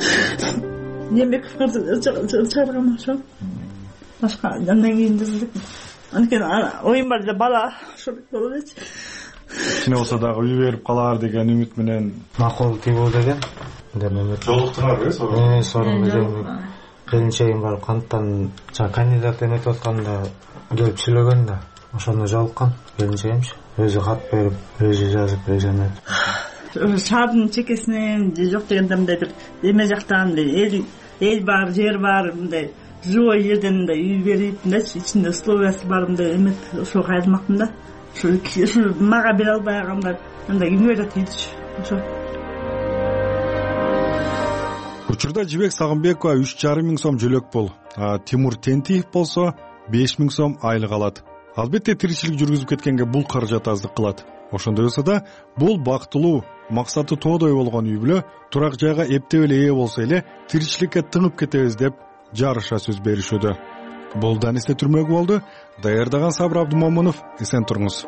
S15: Жээнбековго чыгарган ошо. Башка андан кийин жаздык. Анткени оюм бар эле бала ошо болот элечи.
S14: Кичине болсо дагы үй берип калар деген үмүт менен
S13: макул тийбүү деген.
S14: Жолуктуңарбы
S13: Сооронбай келинчегим бар, кантан кандидат эметип атканда келип сүйлөгөн да, ошондо жолуккан келинчегимчи. Өзү кат берип, өзү жазып эметип.
S15: Шаардын чекесинен же жок дегенде мындай бир эме жактан эл бар, жер бар, мындай живой жерден мындай үй берип, мындайчы ичинде условиясы бар мындай эмет, ошо кайрылмакмын да. Ошо мага бере албай калгандар мындай ким берет дейчи. Ошо.
S14: Учурда Жибек Сагынбекова 3,5 миң сом жөлөк пул, Тимур Тентиев болсо 5 миң сом айлык алат. Албетте тиричилик жүргүзүп кеткенге бул каражат аздык кылат. Ошондой болсо да бул бактылуу, максаты тоодой болгон үй бүлө турак жайга эптеп эле ээ болсо эле тиричиликке тыңып кетебиз деп жарыша сөз беришүүдө. Бул Данисте Түрмөгү болду. Даярдаган Сабыр Абдумомунов, эсен туруңуз.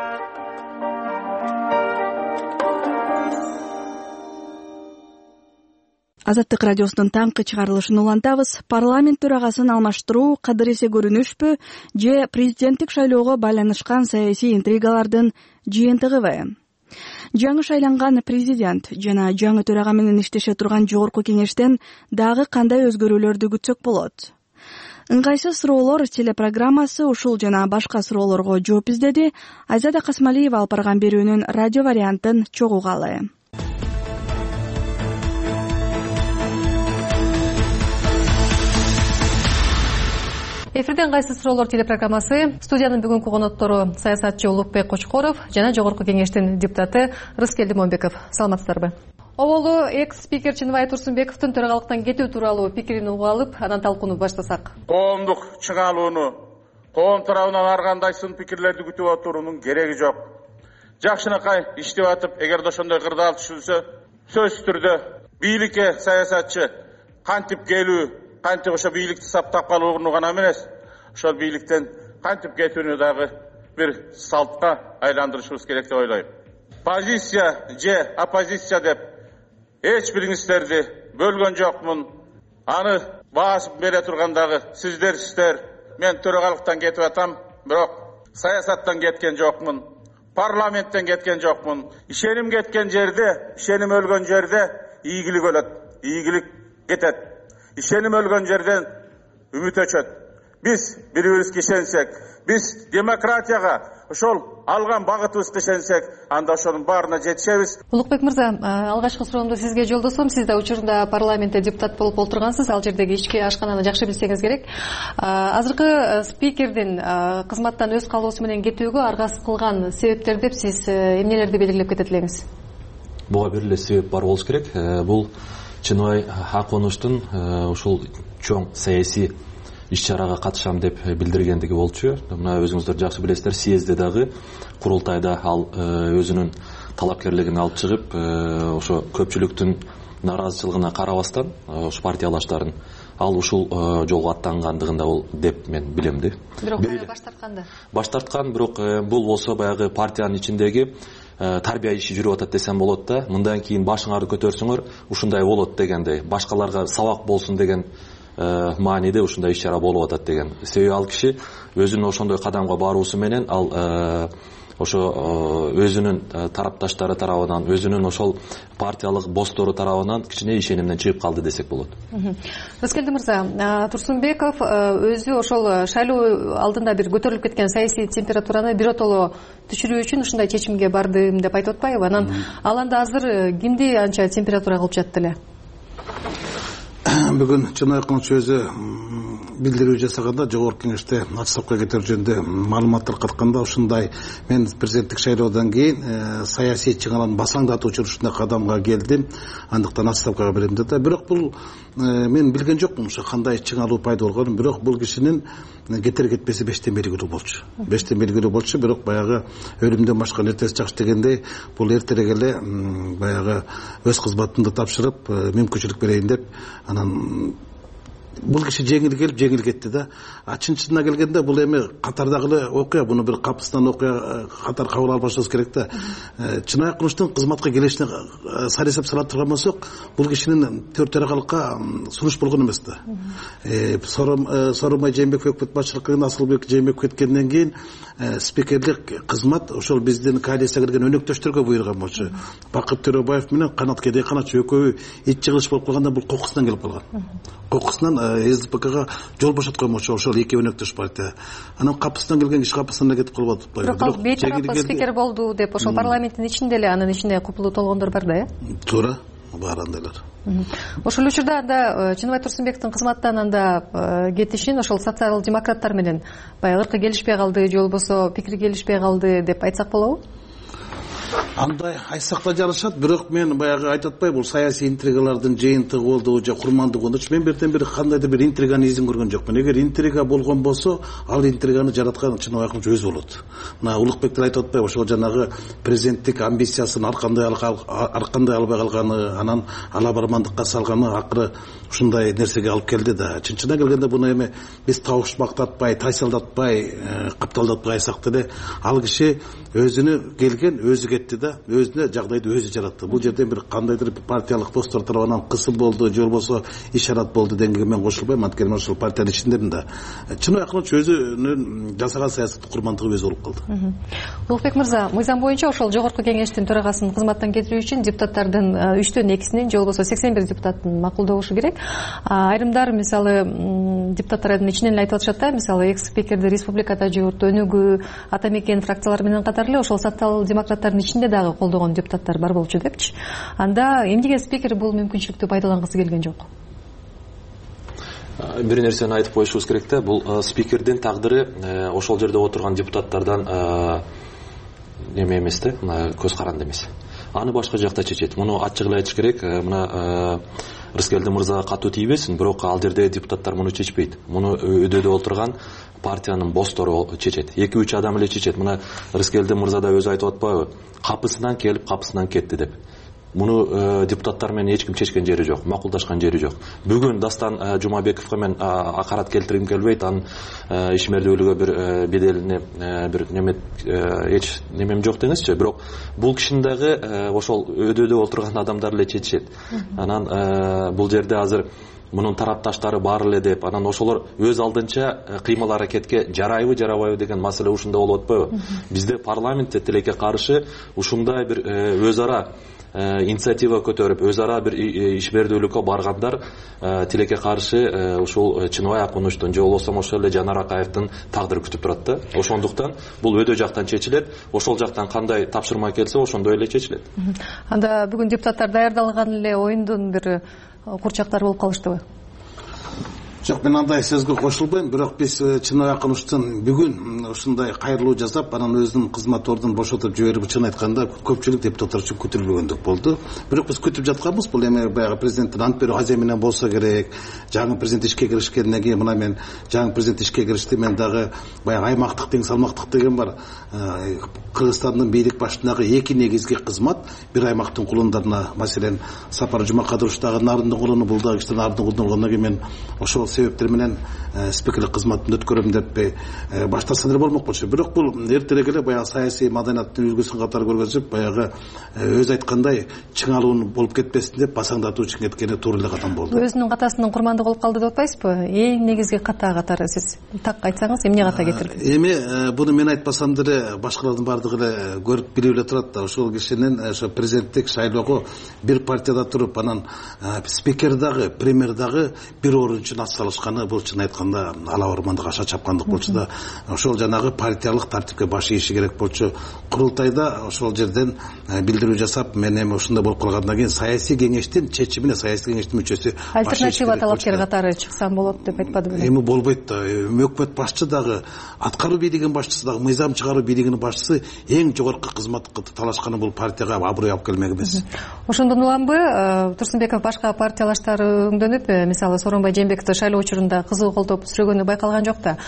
S1: Азаттык радиосунун таңкы чыгарылышын улантабыз. Парламент төрагасын алмаштыруу кадыр эсе көрүнүшпү же президенттик шайлоого байланышкан саясий интригалардын жыйынтыгыбы? Жаңы шайланган президент жана жаңы төрага менен иштеше турган жогорку кеңештен дагы кандай өзгөрүүлөрдү күтсөк болот? Ыңгайсыз суроолор телепрограммасы ушул жана башка суроолорго жооп издеди. Айзада Касмалиева алып барган берүүнүн радио вариантын чогугалы.
S19: Эфирде ыңгайсыз суроолор телепрограммасы. Студиянын бүгүнкү коноктору саясатчы Улукбек Кочкоров жана жогорку кеңештин депутаты Рыскелди Момбеков. Саламатсыздарбы? Оболу экс-спикер Чыныбай Турсунбековдун төрагалыктан кетүү тууралуу пикирин угуп алып, анан талкууну баштасак.
S20: Коомдук чыңалууну, коом тарабынан ар кандай сын пикирлерди күтүп отуруунун кереги жок. Жакшынакай иштеп атып, эгерде ошондой кырдаал түшүлсө, сөзсүз түрдө бийликке саясатчы кантип келүү, кантип ошо бийликти саптап калууну гана эмес, ошол бийликтен кантип кетүүнү дагы бир салтка айландырышыбыз керек деп ойлойм. Позиция же оппозиция деп эч бириңиздерди бөлгөн жокмун. Аны басып бере тургандагы сиздер. Мен төрагалыктан кетип атам, бирок саясаттан кеткен жокмун. Парламенттен кеткен жокмун. Ишеним кеткен жерде, ишеним өлгөн жерде ийгилик өлөт, ийгилик кетет. Ишеним өлгөн жерден үмүт өчөт. Биз бири-бирибизге ишенсек, биз демократияга ошол алган багытыбызга ишенсек, анда ошонун баарына жетишебиз.
S19: Улукбек мырза, алгачкы суроомду сизге жолдосом. Сиз да учурунда парламентте депутат болуп олтургансыз, ал жердеги ички ашкананы жакшы билсеңиз керек. Азыркы спикердин кызматтан өз калоосу менен кетүүгө аргасыз кылган себептер деп сиз эмнелерди белгилеп кетет элеңиз?
S21: Буга бир эле себеп бар болуш керек. Бул Чыныбай Аконовдун ушул чоң саясий иш-чарага катышам деп билдиргендиги болчу. Мына өзүңүздөр жакшы билесиздер, съезде дагы курултайда ал өзүнүн талапкерлигин алып чыгып, ошо көпчүлүктүн наразычылыгына карабастан, ошо партиялаштарын ал ушул жолго аттангандыгында ол деп мен билем да.
S19: Бирок баш тартканда.
S21: Баш тарткан, бирок бул болсо баягы партиянын ичиндеги тарбия иши жүрүп атат десем болот да. Мындан кийин башыңарды көтөрсөңөр ушундай болот дегендей, башкаларга сабак болсун деген мааниде ушундай иш-чара болуп атат деген. Себеби ал киши өзүнүн ошондой кадамга баруусу менен ал ошо өзүнүн тарапташтары тарабынан, өзүнүн ошол партиялык босстору тарабынан кичине ишенимден чыгып калды десек болот.
S19: Рыскелди мырза, Турсунбеков өзү ошол шайлоо алдында бир көтөрүлүп кеткен саясий температураны биротоло түшүрүү үчүн ушундай чечимге бардым деп айтып атпайбы? Анан ал анда азыр кимди анча температура кылып жатты эле?
S3: Бүгүн Чынай Акунович өзү билдирүү жасаганда, жогорку кеңеште отставкага кетер жөнүндө маалыматтар катканда, ушундай мен президенттик шайлоодон кийин саясий чыңаланы басаңдатуучу ушундай кадамга келдим, андыктан отставкага берем деди. Бирок бул мен билген жокмун ошо кандай чыңалуу пайда болгонун, бирок бул кишинин кетер кетпеси 5тен белгилүү болчу. 5тен белгилүү болчу, бирок баягы өлүмдөн башка нерсеси жакшы дегендей, бул эртерээк эле баягы өз кызматымды тапшырып, мүмкүнчүлүк берейин деп, анан бул киши жеңил келип жеңил кетти да. Чын-чынына келгенде бул эми катардагы окуя, буну бир капысынан окуя катар кабыл албашыбыз керек да. Чынай Акуновичтин кызматка келишине саресап салат турган болсок, бул кишинин төрт төрагалыкка сунуш болгон эмес да. Сооронбай Жээнбеков өкмөт башчылыгына Асылбек Жээнбеков кеткенден кийин спикерлик кызмат ошол биздин коалицияга кирген өнөктөштөргө буйруган болчу. Бакыт Төрөбаев менен Канат Кедейканыч экөөбү ит чыгылыш болуп калганда бул кокусунан келип калган. Кокусунан СДПКга жол бошоткон болчу ошол эки өнөктөш партия. Анан капысынан келген киши капысынан кетип калып атат.
S19: Бирок бейтарап спикер болду деп ошол парламенттин ичинде эле анын ичинде купулуу толгондор бар да, э?
S3: Туура, бар андайлар.
S19: Ошол учурда анда Чыныбай Турсунбековдун кызматтан анда кетишин ошол социал демократтар менен баягы ыркы келишпей калды, же болбосо пикири келишпей калды деп айтсак болобу?
S3: Андай айтсак да жарышат, бирок мен баягы айтып атпайбы, бул саясий интригалардын жыйынтыгы болду, же курмандык болду. Мен бирден бир кандайдыр бир интриганы изин көргөн жокмун. Эгер интрига болгон болсо, ал интриганы жараткан Чыныбай Акунович өзү болот. Мына Улукбектер айтып атпайбы, ошол жанагы президенттик амбициясын аркандай албай калганы, анан ала бармандыкка салганы акыры ушундай нерсеге алып келди да. Чын-чынына келгенде буну эми биз табышмактатпай, тайсалдатпай, капталдатпай айтсак деле, ал киши өзүнө келген, өзү кетти да, өзүнө жагдайды өзү жаратты. Бул жерде бир кандайдыр партиялык достор тарабынан кысым болду, же болбосо ишарат болду дегенге мен кошулбайм. Анткени ошол партиянын ичиндемин да. Чыныбай Акунович өзүнүн жасаган саясат курмандыгы өзү болуп калды.
S19: Улукбек мырза, мыйзам боюнча ошол жогорку кеңештин төрагасын кызматтан кетирүү үчүн депутаттардын 3төн 2синин, же болбосо 81 депутаттын макулдошу керек. Айрымдар мисалы депутаттардын ичинен эле айтып атышат да, мисалы экс-спикерди республикада жогорку өнүгүү, Атамекен фракциялары менен катар эле ошол социал демократтардын ичинде дагы колдогон депутаттар бар болчу депчи. Анда эмнеге спикер бул мүмкүнчүлүктү пайдалангысы келген жок?
S21: Бир нерсени айтып коюшубуз керек да, бул спикердин тагдыры ошол жерде отурган депутаттардан эме эмес да, көз каранды эмес. Аны башка жакта чечет. Муну ачык эле айтыш керек. Мына Рыскелди мырзага катуу тийбесин, бирок ал жерде депутаттар муну чечпейт. Муну өйдөдө отурган партиянын босстору чечет. 2-3 адам эле чечет. Мына Рыскелди мырза да өзү айтып атпайбы? Капысынан келип, капысынан кетти деп. Муну депутаттар менен эч ким чечкен жери жок, макулдашкан жери жок. Бүгүн Дастан Жумабековго мен акарат келтиргим келбейт, анын ишмердүүлүгү бир беделине бир эч немем жок деңизчи, бирок бул кишини дагы ошол өйдөдө отурган адамдар эле чечет. Анан бул жерде азыр мунун тарапташтары бар эле деп, анан ошолор өз алдынча кыймыл аракетке жарайбы, жарабайбы деген маселе ушунда болуп атпайбы? Бизде парламентте тилекке каршы ушундай бир өз ара инициатива көтөрүп, өз ара бир ишмердүүлүккө баргандар тилекке каршы ушул Чыныбай Акуновичтун, же болбосо ошол эле Жанар Акаевдин тагдыры күтүп турат да. Ошондуктан бул өйдө жактан чечилет, ошол жактан кандай тапшырма келсе ошондой эле чечилет.
S19: Анда бүгүн депутаттар даярдалган эле оюндун бир курчактары болуп калыштыбы?
S3: Жок, мен андай сөзгө кошулбайм, бирок биз Чынай Акуновдун бүгүн ушундай кайрылуу жасап, анан өзүнүн кызмат ордун бошотуп жиберип, чын айтканда көпчүлүк депутаттар үчүн күтүлбөгөндөк болду. Бирок биз күтүп жатканбыз, бул эми баягы президенттин ант берүү азия менен болсо керек. Жаңы президент ишке киришкенден кийин мына мен жаңы президент ишке киришти, мен дагы баягы аймактык тең салмактык деген бар. Кыргызстандын бийлик башчысындагы эки негизги кызмат, бир аймактын кулундарына, маселен, Сапар Жумакадырович дагы нардын кулуну, бул дагы кичине нардын кулуну болгондон кийин мен ошол себептер менен спикерлик кызматымды өткөрөм деп баштасам эле болмок болчу. Бирок бул эртерээк эле баягы саясий маданияттын үлгүсүн катары көргөзүп, баягы өзү айткандай чыңалуу болуп кетпесин деп басаңдатуу үчүн кеткени туура эле кадам болду.
S19: Өзүнүн катасынын курмандыгы болуп калды деп атпайсызбы? Эң негизги ката катары сиз так айтсаңыз, эмне ката кетирди?
S3: Эми буну мен айтпасам деле башкалардын баардыгы эле көрүп билип эле турат да. Ошол кишинин ошо президенттик шайлоого бир партияда туруп, анан спикер дагы, премьер дагы бир орун үчүн ат салышканы, бул чын айтканда ала ормандык аша чапкандык болчу да. Ошол жанагы партиялык тартипке баш ийиши керек болчу. Курултайда ошол жерден билдирүү жасап, мен эми ушундай болуп калгандан кийин саясий кеңештин чечимине саясий кеңештин мүчөсү
S19: альтернатива талапкер катары чыксам болот деп айтпады беле?
S3: Эми болбойт да. Өкмөт башчы дагы, аткаруу бийлигинин башчысы дагы, мыйзам чыгаруу бийлигинин башчысы эң жогорку кызматка талашканы бул партияга аброй алып келмек эмес.
S19: Ошондон уламбы Турсунбеков башка партиялаштары өңдөнүп, мисалы Сооронбай Жээнбековду шайлоо учурунда кызуу колдоп сүрөгөнү байкалган жок да.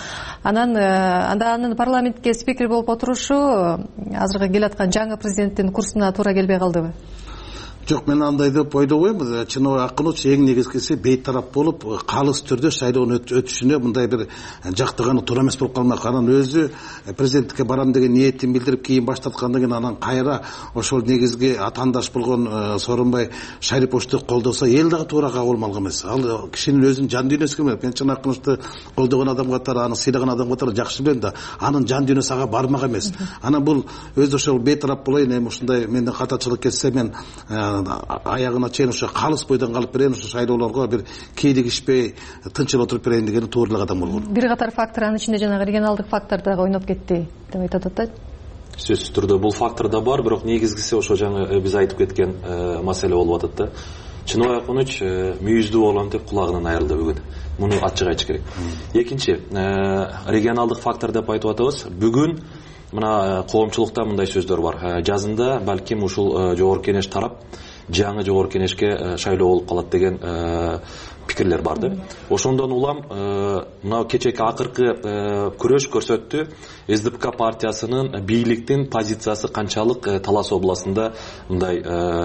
S19: Анын парламентке спикер болуп отурушу азыркы келаткан жаңы президенттин курсуна туура келбей калдыбы?
S3: Жок, мен андай деп ойлобойм. Чынай Акунович эң негизгиси бейтарап болуп, калыс түрдө шайлоонун өтүшүнө мындай бир жактырганы туура эмес болуп калмак. Анан өзү президенттикке барам деген ниетин билдирип, кийин баштаткандан кийин анан кайра ошол негизги атаандаш болгон Сооронбай Шариповичти колдосо, эл дагы туура кабыл алмак эмес. Ал кишинин өзүнүн жан дүйнөсү кимет? Мен Чынай Акуновичти колдогон адам катары, аны сыйлаган адам катары жакшы билем да, анын жан дүйнөсү ага бармак эмес. Анан бул өзү ошол бейтарап болоюн, эми ушундай менден катачылык кетсе, мен аягына чейин ошо калыс бойдон калып берейин, ошо шайлоолорго бир кийлигишпей тынчыл отуруп берейин деген туура эле кадам болгон.
S19: Бир катар фактор, анын ичинде жанагы регионалдык фактор дагы ойноп кетти деп айтып атат.
S21: Сөзсүз түрдө бул фактор да бар, бирок негизгиси ошо жаңы биз айтып кеткен маселе болуп атат да. Чынай Акунович мүйүздүү болом деп кулагынан айрылды бүгүн. Муну ачык айтыш керек. Экинчи, регионалдык фактор деп айтып атабыз. Бүгүн мына коомчулукта мындай сөздөр бар. Жазында балким ушул жогорку кеңеш тарап жаңы жогорку кеңешке шайлоо болуп калат деген пикирлер барды. Ошондон улам мына кечээки акыркы күрөш көрсөттү, СДПК партиясынын бийликтин позициясы канчалык Талас областында мындай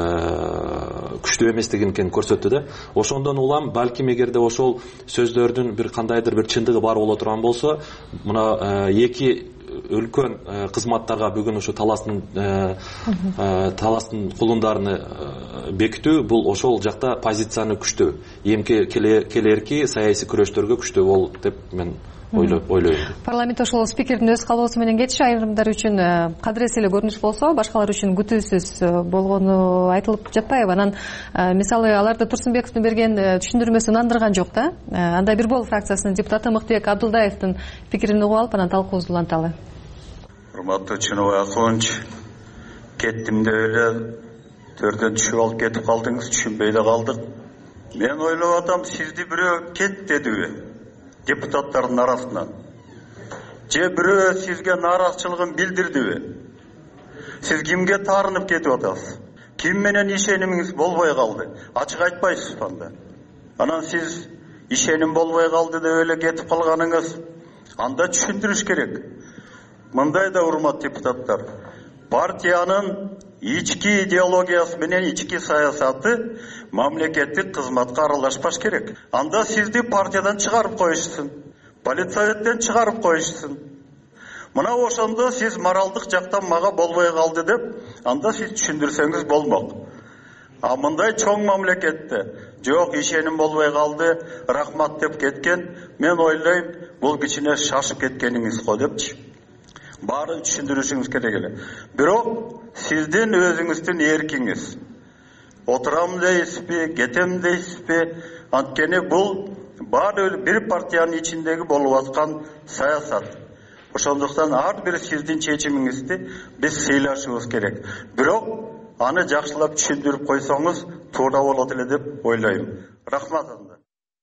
S21: күчтүү эместигин көрсөттү да. Ошондон улам балким эгерде ошол сөздөрдүн бир кандайдыр бир чындыгы бар боло турган болсо, мына эки үлкөн кызматтарга бүгүн ушу Таластын кулундарыны бекитүү, бул ошол жакта позицияны күчтүү, эмки келерки саясий күрөштөргө күчтүү болот деп мен ойлойм.
S19: Парламент ошол спикердин өз калоосу менен кетиши айрымдар үчүн кадырес эле көрүнүш болсо, башкалар үчүн күтүүсүз болгону айтылып жатпайбы? Анан мисалы аларды Турсунбековдун берген түшүндүрмөсү унандырган жок да. Анда Бир Бол фракциясынын депутаты Мыктыбек Абдулдаевдин пикирин угуп алып, анан талкуубузду уланталы.
S4: Урматтуу Чынай Акунович, кеттим деп эле төрдөн түшүп алып кетип калдыңыз, түшүнбөй эле калдык. Мен ойлоп атам, сизди бирөө кет дедиби депутаттардын арасынан? Же бирөө сизге нааразычылыгын билдирдиби? Сиз кимге таарынып кетип атасыз? Ким менен ишенимиңиз болбой калды? Ачык айтпайсызбы анда? Анан сиз ишеним болбой калды деп эле кетип калганыңыз анда түшүндүрүш керек. Мындай да, урматтуу депутаттар, партиянын ички идеологиясы менен ички саясаты мамлекеттик кызматка аралашпаш керек. Анда сизди партиядан чыгарып коюшсун, политсоветтен чыгарып коюшсун. Мына ошондо сиз моралдык жактан мага болбой калды деп, анда сиз түшүндүрсөңүз болмок. А мындай чоң мамлекетте жок, ишеним болбой калды, рахмат деп кеткен, мен ойлойм, бул кичине шашып кеткениңиз го депчи. Баарын түшүндүрүшүңүз керек эле. Бирок сиздин өзүңүздүн эркиңиз. Отурам дейсизби, кетем дейсизби? Анткени бул баары бир партиянын ичиндеги болуп аткан саясат. Ошондуктан ар бир сиздин чечимиңизди биз сыйлашыбыз керек. Бирок аны жакшылап түшүндүрүп койсоңуз туура болот эле деп ойлойм. Рахмат анда.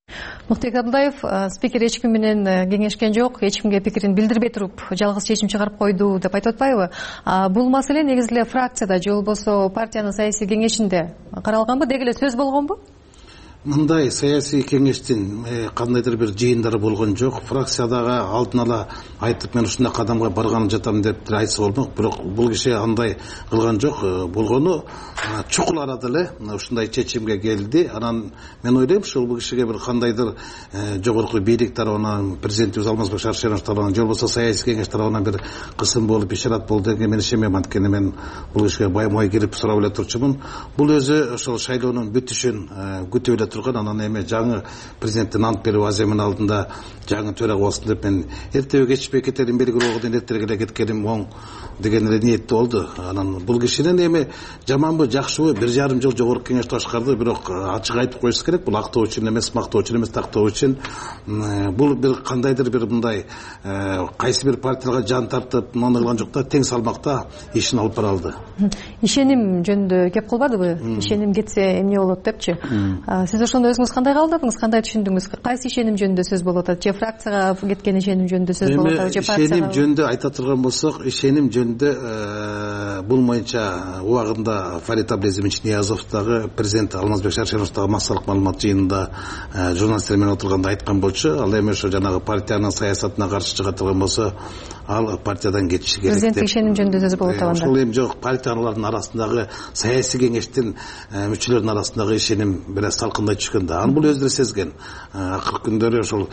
S19: Муктыбек Абдуллаев, спикер эч ким менен кеңешкен жок, эч кимге пикирин билдирбей туруп жалгыз чечим чыгарып койду деп айтып атпайбы? Бул маселе негизи эле фракцияда же болбосо партиянын саясий кеңешинде каралганбы, деги эле сөз болгонбу?
S3: Мындай саясий кеңештин кандайдыр бир жыйындары болгон жок. Фракциядагы алдын ала айтып мен ушундай кадамга барган жатам деп айтса болмок, бирок бул киши андай кылган жок. Болгону чукул арада эле ушундай чечимге келди. Анан мен ойлойм, ушул бул кишиге бир кандайдыр жогорку бийлик тарабынан, президентибиз Алмазбек Шаршенович тарабынан, же болбосо саясий кеңеш тарабынан бир кысым болуп, ишарат болду деген мен ишенбейм. Анткени мен бул кишиге баймай кирип сурап эле турчумун. Бул өзү ошол шайлоонун бүтүшүн күтүп эле турган. Анан эми жаңы президенттин ант берүү аземин алдында жаңы төрага болсун деп мен эртеби кечпей кетерим, белгилүү болгондон эртерээк эле кеткеним оң деген эле ниетте болду. Анан бул кишинин эми жаманбы жакшыбы 1,5 жыл жогорку кеңеште башкарды, бирок ачык айтып коюш керек, бул актоо үчүн эмес, мактоо үчүн эмес, тактоо үчүн. Бул бир кандайдыр бир мындай кайсы бир партияга жан тартып муну кылган жок да, тең салмакта ишин алып бара алды.
S19: Ишеним жөнүндө кеп калбадыбы? Ишеним кетсе эмне болот депчи? Сиз ошондо өзүңүз кандай кабылдадыңыз, кандай түшүндүңүз? Кайсы ишеним жөнүндө сөз болуп атат? Же фракцияга кеткен ишеним жөнүндө сөз болуп атат, же партияга?
S3: Ишеним жөнүндө айта турган болсок, ишеним жөнүндө бул моюнча убагында Фарид Абдезимович Ниязов дагы президент Алмазбек Шаршенович дагы массалык маалымат жыйынында журналисттер менен отурганда айткан болчу. Ал эми ошо жанагы партиянын саясатына каршы чыга турган болсо, ал партиядан кетиши керек деп.
S19: Президенттик ишеним жөнүндө сөз болуп атабында.
S3: Ошол эми жок, партиялардын арасындагы саясий кеңештин мүчөлөрүнүн арасындагы ишеним бир аз салкындай түшкөн да. Аны бул өздөрү сезген. Акыркы күндөрү ошол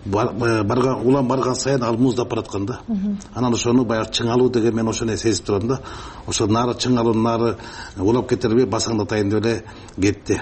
S3: улам барган сайын ал муздап бараткан да. Анан ошону баягы чыңалуу деген мен ошону сезип турам да. Ошо нары чыңалуу, нары улап кетерби, басаңдатайын деп эле кетти.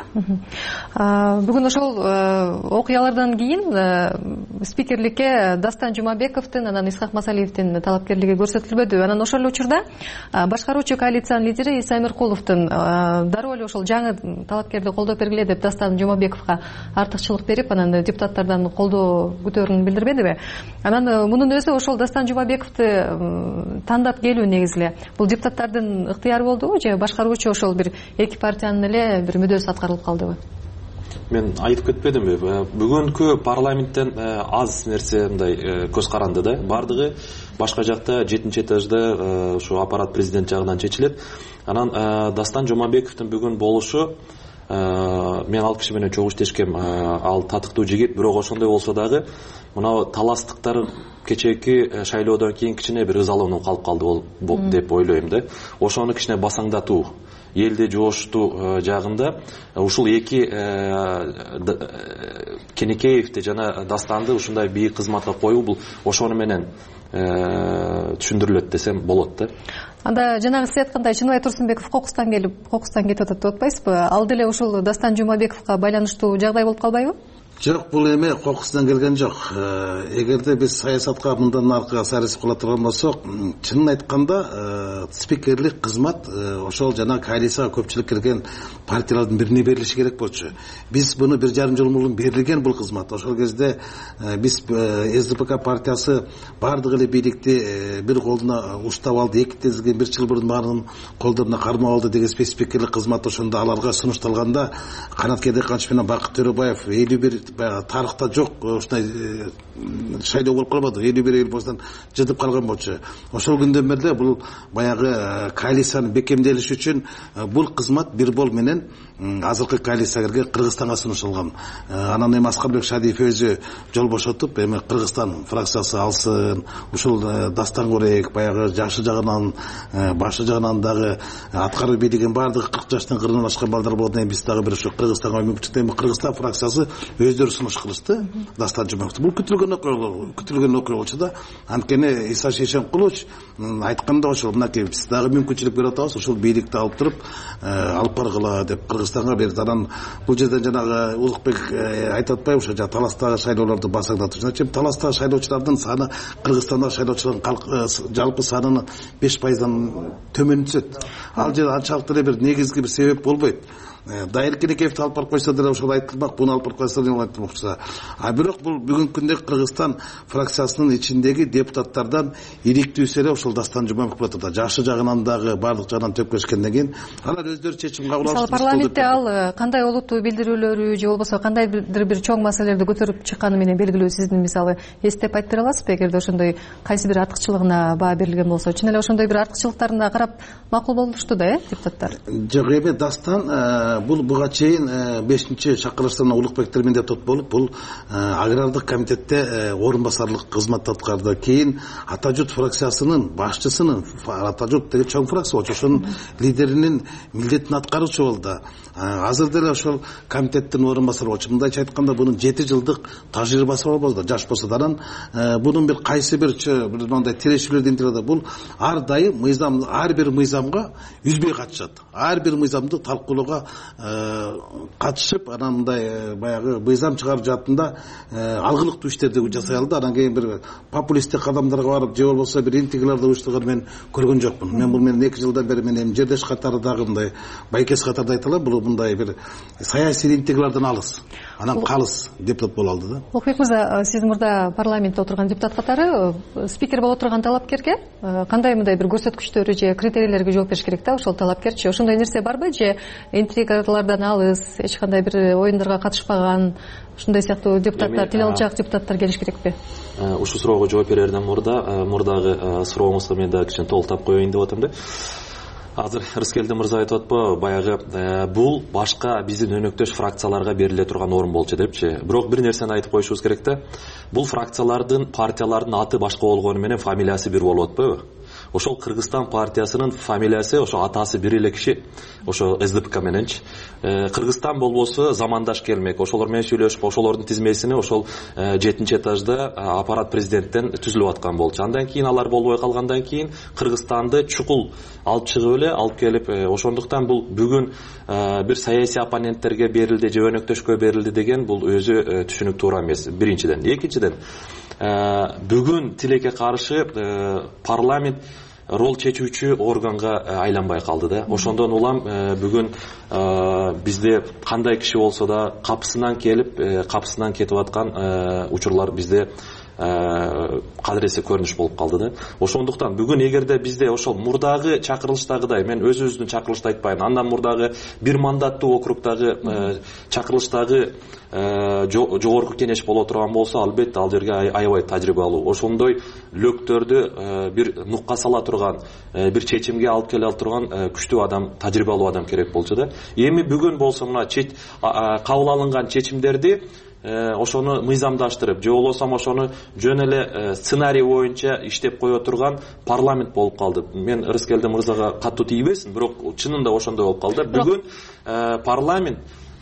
S19: Бүгүн ошол окуялардан кийин спикерликке Дастан Жумабековдун, анан Исхак Масалиевдин талапкерлиги көрсөтүлбөдү. Анан ошол эле учурда башкаруучу коалициянын лидери Иса Эмиркуловдун дароо эле ошол жаңы талапкерди колдоп бергиле деп Дастан Жумабековго артыкчылык берип, анан депутаттардан колдоо күтөөрүн билдирбедиби? Анан мунун өзү ошол Дастан Жумабековду тандап келүү негизи эле бул депутаттардын ыктыяры болдубу, же башкаруучу ошол бир эки партиянын эле бир мүдөөсү аткарылып калдыбы?
S21: Мен айтып кетпедимби, бүгүнкү парламенттен аз нерсе мындай көз каранды да. Бардыгы башка жакта 7-этажда ушу аппарат президент жагынан чечилет. Анан Дастан Жумабековдун бүгүн болушу, мен ал киши менен чогуу иштешкем, ал татыктуу жигит, бирок ошондой болсо дагы мына таластыктар кечээки шайлоодон кийин кичине бир ызалануу калып калды деп ойлойм да. Ошону кичине басаңдатуу, элди жооштуу жагында ушул эки Кенекеевди жана Дастанды ушундай бийик кызматка коюу, бул ошону менен түшүндүрүлөт десем болот да.
S19: Анда жанагы сиз айткандай Чыныбай Турсунбеков кокустан кетип атат деп атпайсызбы? Ал деле ушул Дастан Жумабековго байланыштуу жагдай болуп калбайбы?
S3: Жок, бул эми кокустан келген жок. Эгерде биз саясатка мындан аркы сайрасып кала турган болсок, чынын айтканда спикерлик кызмат ошол жана коалицияга көпчүлүк кирген партиялардын бирине берилиши керек болчу. Биз буну 1,5 жыл мурун берилген бул кызмат. Ошол кезде биз СДПК партиясы бардык эле бийликти бир колуна уштап алды, эки тезген 1 жыл мурун баарын колдоруна кармап алды деген спикерлик кызмат ошондо аларга сунушталганда Канат Кедеканович менен Бакыт Төрөбаев 51 тарыхта жок ушундай шайлоо болуп калбады. 51 эл бостон жытып калган болчу. Ошол күндөн бери бул баягы коалицияны бекемделиш үчүн бул кызмат бир бол менен азыркы коалицияга кирген Кыргызстанга сунушталган. Анан эми Аскарбек Шадиев өзү жол бошотуп, эми Кыргызстан фракциясы алсын, ушул Дастан Көрөйк баягы жашы жагынан, башы жагынан дагы аткаруу бийлигин бардыгы 40 жаштын кырынан ашкан балдар болду. Эми биз дагы бир ошо Кыргызстанга мүмкүнчүлүк, Кыргызстан фракциясы өздөрү сунуш кылышты Дастан Жумабеков. Бул күтүлгөн окуя болчу да. Анткени Иса Шейшенкулович айтканда ошол мынакей биз дагы мүмкүнчүлүк берип атабыз, ошол бийликти алып туруп алып баргыла деп Кыргызстанга берди. Анан бул жерден жанагы Улукбек айтып атпайбы, ошо таластагы шайлоолорду басаңдатуу. Значит, таластагы шайлоочулардын саны Кыргызстандагы шайлоочулардын жалпы санынын 5%дан төмөн түшөт. Ал жер анчалык эле бир негизги бир себеп болбойт. Дайыр Кенекеевди алып барып койсо деле ошол айтылмак, буну алып барып койсо деле айтылмакчы. А бирок бул бүгүнкү күндө Кыргызстан фракциясынын ичиндеги депутаттардан иликтүүсү эле ошол Дастан Жумабеков болуп атат. Жашы жагынан дагы баардык жагынан төпкөшкөндөн кийин алар өздөрү чечим кабыл алышты.
S19: Мисалы парламентте ал кандай олуттуу билдирүүлөрү же болбосо кандайдыр бир чоң маселелерди көтөрүп чыкканы менен белгилүү. Сиздин мисалы эстеп айтып бере аласызбы, эгерде ошондой кайсы бир артыкчылыгына баа берилген болсо? Чын эле ошондой бир артыкчылыктарына карап макул болушту да, депутаттар?
S3: Жок, эми Дастан бул буга чейин 5-чи чакырылыштан Улукбек Термен депутат болуп, бул агрардык комитетте орун басарлык кызмат аткарды. Кийин Атажут фракциясынын башчысынын, Атажут деген чоң фракция, ошонун лидеринин милдетин аткаруучу болду. Азыр деле ошол комитеттин орун басары болчу. Мындайча айтканда, бунун 7 жылдык тажрыйбасы бар болду, жаш болсо да. Бунун бир кайсы бир мындай тирешүүлөрдү интерде бул ар дайым мыйзам, ар бир мыйзамга үзбөй катышат. Ар бир мыйзамды талкуулоого катышып, анан мындай баягы мыйзам чыгарып жатында алгылыктуу иштерди жасай алды. Анан кийин бир популисттик кадамдарга барып, же болбосо бир интригаларды уюштурганын мен көргөн жокмун. Мен бул менен 2 жылдан бери мен жердеш катары дагы мындай байкес катарда айта алам, бул мындай бир саясий интригалардан алыс, анан калыс депутат боло алды да.
S19: Улукбек мырза, сиз мурда парламентте отурган депутат катары спикер боло турган талапкерге кандай мындай бир көрсөткүчтөрү же критерийлерге жооп бериш керек да? Ошол талапкерчи ошондой нерсе барбы, же интригалардан алыс, эч кандай бир оюндарга катышпаган, ушундай сыяктуу депутаттар, тил алчак депутаттар келиш керекпи?
S21: Ушул суроого жооп берерден мурдагы сурооңузга мен дагы кичине толуктап коеюн деп атам да. Азыр Рыскелди мырза айтып атпы, баягы бул башка биздин өнөктөш фракцияларга бериле турган орун болчу депчи. Бирок бир нерсени айтып коюшубуз керек да. Бул фракциялардын, партиялардын аты башка болгону менен фамилиясы бир болуп атпайбы? Ошол Кыргызстан партиясынын фамилиясы, ошо атасы бир эле киши, ошо СДПК мененчи. Кыргызстан болбосо замандаш келмек, ошолор менен сүйлөшүп, ошолордун тизмесини ошол 7-чи этажда аппарат президенттен түзүлүп аткан болчу. Андан кийин алар болбой калгандан кийин Кыргызстанды чукул алып чыгып эле алып келип, ошондуктан бул бүгүн бир саясий оппоненттерге берилди же өнөктөшкө берилди деген бул өзү түшүнүк туура эмес. Биринчиден, экинчиден бүгүн тилекке каршы парламент рол чечүүчү органга айланбай калды да. Ошондон улам бүгүн бизде кандай киши болсо да капысынан келип, капысынан кетип аткан учурлар бизде кадыресе көрүнүш болуп калды да. Ошондуктан бүгүн эгерде бизде ошол мурдагы чакырылыштагыдай, мен өзүбүздүн чакырылышты айтпайм, андан мурдагы бир мандаттуу округдагы чакырылыштагы жогорку кеңеш боло турган болсо, албетте ал жерге аябай тажрыйба алуу, ошондой лөктөрдү бир нукка сала турган, бир чечимге алып келе ал турган күчтүү адам, тажрыйбалуу адам керек болчу да. Эми бүгүн болсо мына кабыл алынган чечимдерди ошону мыйзамдаштырып, же болбосо ошону жөн эле сценарий боюнча иштеп кое турган парламент болуп калды. Мен Рыскелди мырзага катуу тийбесин, бирок чынында ошондой болуп калды. Бүгүн парламент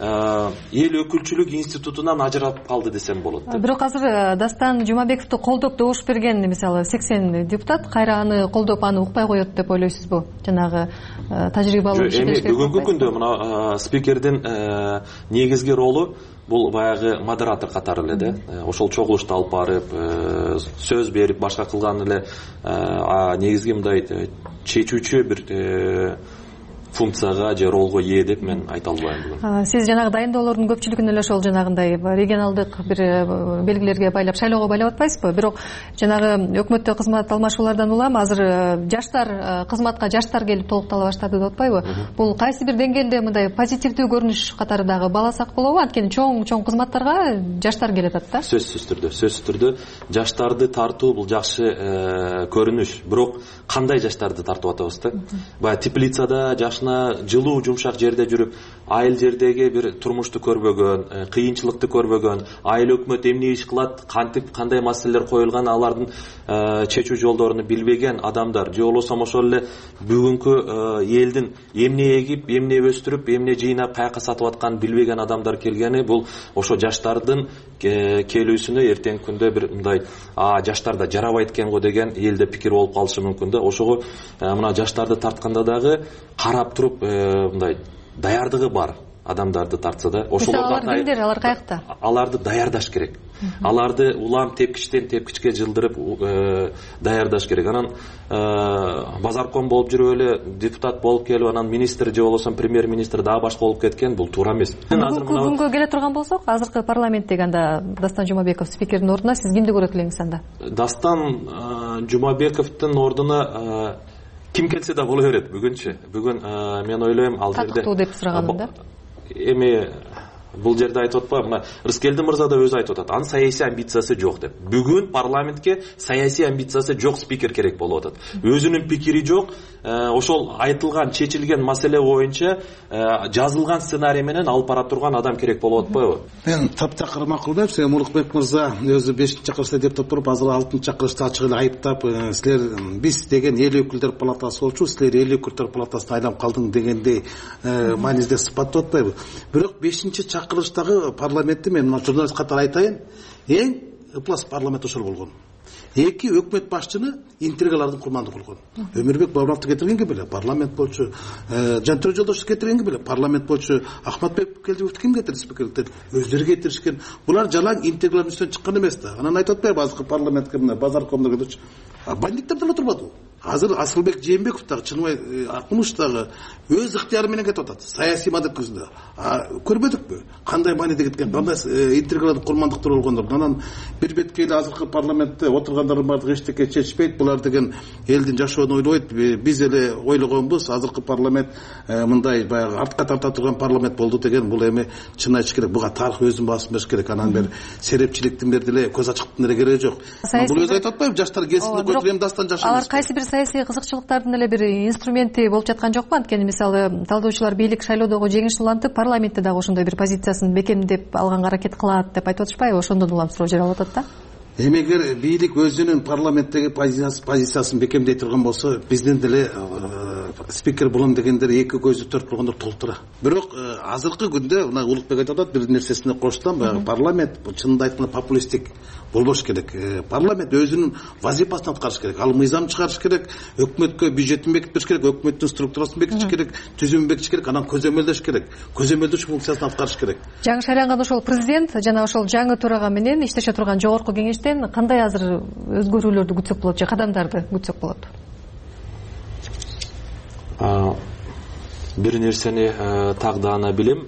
S21: эл өкүлчүлүк институтунан ажырап калды десем болот.
S19: Бирок азыр Дастан Жумабековду колдоп добуш берген, мисалы 80 депутат кайра аны колдоп, аны укпай коет деп ойлойсузбу? Жанагы тажрыйбалуу
S21: эми бүгүнкү күндө мына спикердин негизги ролу бул баягы модератор катары эле да. Ошол чогулушту алып барып, сөз берип, башка кылган эле негизги мындай чечүүчү бир функцияга же ролго ээ деп мен айта албайм бүгүн.
S19: Сиз жанагы дайындоолордун көпчүлүгүн эле ошол жанагындай регионалдык бир белгилерге байлап, шайлоого байлап атпайсызбы? Бирок жанагы өкмөттө кызмат алмашуулардан улам азыр жаштар, кызматка жаштар келип толуктала баштады деп атпайбы? Бул кайсы бир деңгээлде мындай позитивдүү көрүнүш катары дагы баласак болобу? Анткени чоң кызматтарга жаштар келет да.
S21: Сөзсүз түрдө жаштарды тартуу бул жакшы көрүнүш. Бирок кандай жаштарды тартып атабыз да? Баягы теплицада жылуу жумшак жерде жүрүп, айыл жердеги бир турмушту көрбөгөн, кыйынчылыкты көрбөгөн, айыл өкмөт эмне иш кылат, кантип кандай маселелер коюлган, алардын чечүү жолдорун билбеген адамдар, же болбосо ошол эле бүгүнкү элдин эмне эгип, эмне өстүрүп, эмне жыйнап, каяка сатып атканын билбеген адамдар келгени, бул ошо жаштардын келүүсүнө эртеңки күндө бир мындай жаштар да жарабайт экен го деген элде пикир болуп калышы мүмкүн да. Ошого мына жаштарды тартканда дагы карап туруп мындай даярдыгы бар, адамдарды тартса да,
S19: алар кимдер, алар каякта?
S21: Аларды даярдаш керек. Аларды улам тепкичтен тепкичке жылдырып даярдаш керек. Анан базарком болуп жүрүп эле депутат болуп келип, анан министр же болбосо премьер-министр дагы башка болуп кеткен, бул туура эмес.
S19: Бүгүнкү келе турган болсок, азыркы парламенттеги анда Дастан Жумабеков спикердин ордуна сиз кимди көрөт элеңиз анда?
S21: Дастан Жумабековдун ордуна ким келсе да боло берет бүгүнчү. Бүгүн мен ойлойм ал жерде
S19: татыктуу деп сураганым да.
S21: Эми бул жерде айтып атпайбы, мына Рыскелди мырза да өзү айтып атат, анын саясий амбициясы жок деп. Бүгүн парламентке саясий амбициясы жок спикер керек болуп атат. Өзүнүн пикири жок, ошол айтылган, чечилген маселе боюнча жазылган сценарий менен алып бара турган адам керек болуп атпайбы?
S3: Мен таптакыр макулдайм. Себеби Улукбек мырза өзү 5-чакырышта депутат болуп, азыр 6-чакырышта ачык эле айыптап, силер биз деген эл өкүлдөр палатасы болчу, силер эл өкүлдөр палатасына айланып калдың дегендей маанизде сыпаттап атпайбы? Бирок 5-чакырыштагы парламентти мен журналист катары айтайын, эң ыплас парламент ошол болгон. Эки өкмөт башчыны интригалардын курмандыгы болгон. Өмүрбек Бабановду кетиргенге беле парламент болчу, Жантөрө Жолдошевду кетиргенге беле парламент болчу, Ахматбек Келдиевди ким кетирди спикерлер? Өздөрү кетиришкен. Булар жалаң интригалардын үстүнөн чыккан эмес да. Анан айтып атпайбы азыркы парламентке мына базаркомдор келчү. Бандиттер деле турбадыбы? Азыр Асылбек Жээнбеков дагы, Чыныбай Акмулович дагы өз ыктыяры менен кетип атат. Саясий мадет көзүндө. Көрбөдүкпү? Кандай мааниде кеткен, кандай интригалардын курмандыктары болгондор. Анан бир бетке эле азыркы парламентте отургандардын баардыгы эчтеке чечпейт. Булар деген элдин жашоонун ойлобойт. Биз эле ойлогонбуз, азыркы парламент мындай баягы артка тарта турган парламент болду деген бул эми чын айтыш керек. Буга тарых өзүн басым бериш керек. Анан бери серепчиликтин бери деле көз ачыктын эле кереги жок. Бул өзү айтып атпайбы? Жаштар келсин деп коюп, эми Дастан жашын.
S19: Алар кайсы бир саясий кызыкчылыктардын эле бир инструменти болуп жаткан жокпу? Анткени мисалы талдоочулар бийлик шайлоодогу жеңишин улантып, парламентте дагы ошондой бир позициясын бекемдеп алганга аракет кылат деп айтып атышпайбы? Ошондон улам суроо жаралып атат да.
S3: Эгер бийлик өзүнүн парламенттеги позициясын бекемдей турган болсо, биздин деле спикер болом дегендер эки көздү төрт болгондор толтура. Бирок азыркы күндө мына Улукбек айтып атат, бир нерсесине коштум, баягы парламент чынында айтканда популисттик болбош керек. Парламент өзүнүн вазифасын аткарыш керек. Ал мыйзам чыгарыш керек, өкмөткө бюджетин бекитиш керек, өкмөттүн структурасын бекитиш керек, түзүмүн бекитиш керек, анан көзөмөлдөш керек. Көзөмөлдөш функциясын аткарыш керек.
S19: Жаңы шайланган ошол президент жана ошол жаңы төрага менен иштеше турган жогорку кеңештен кандай азыр өзгөрүүлөрдү күтсөк болот же кадамдарды күтсөк болот?
S21: Бир нерсени тагдана билем.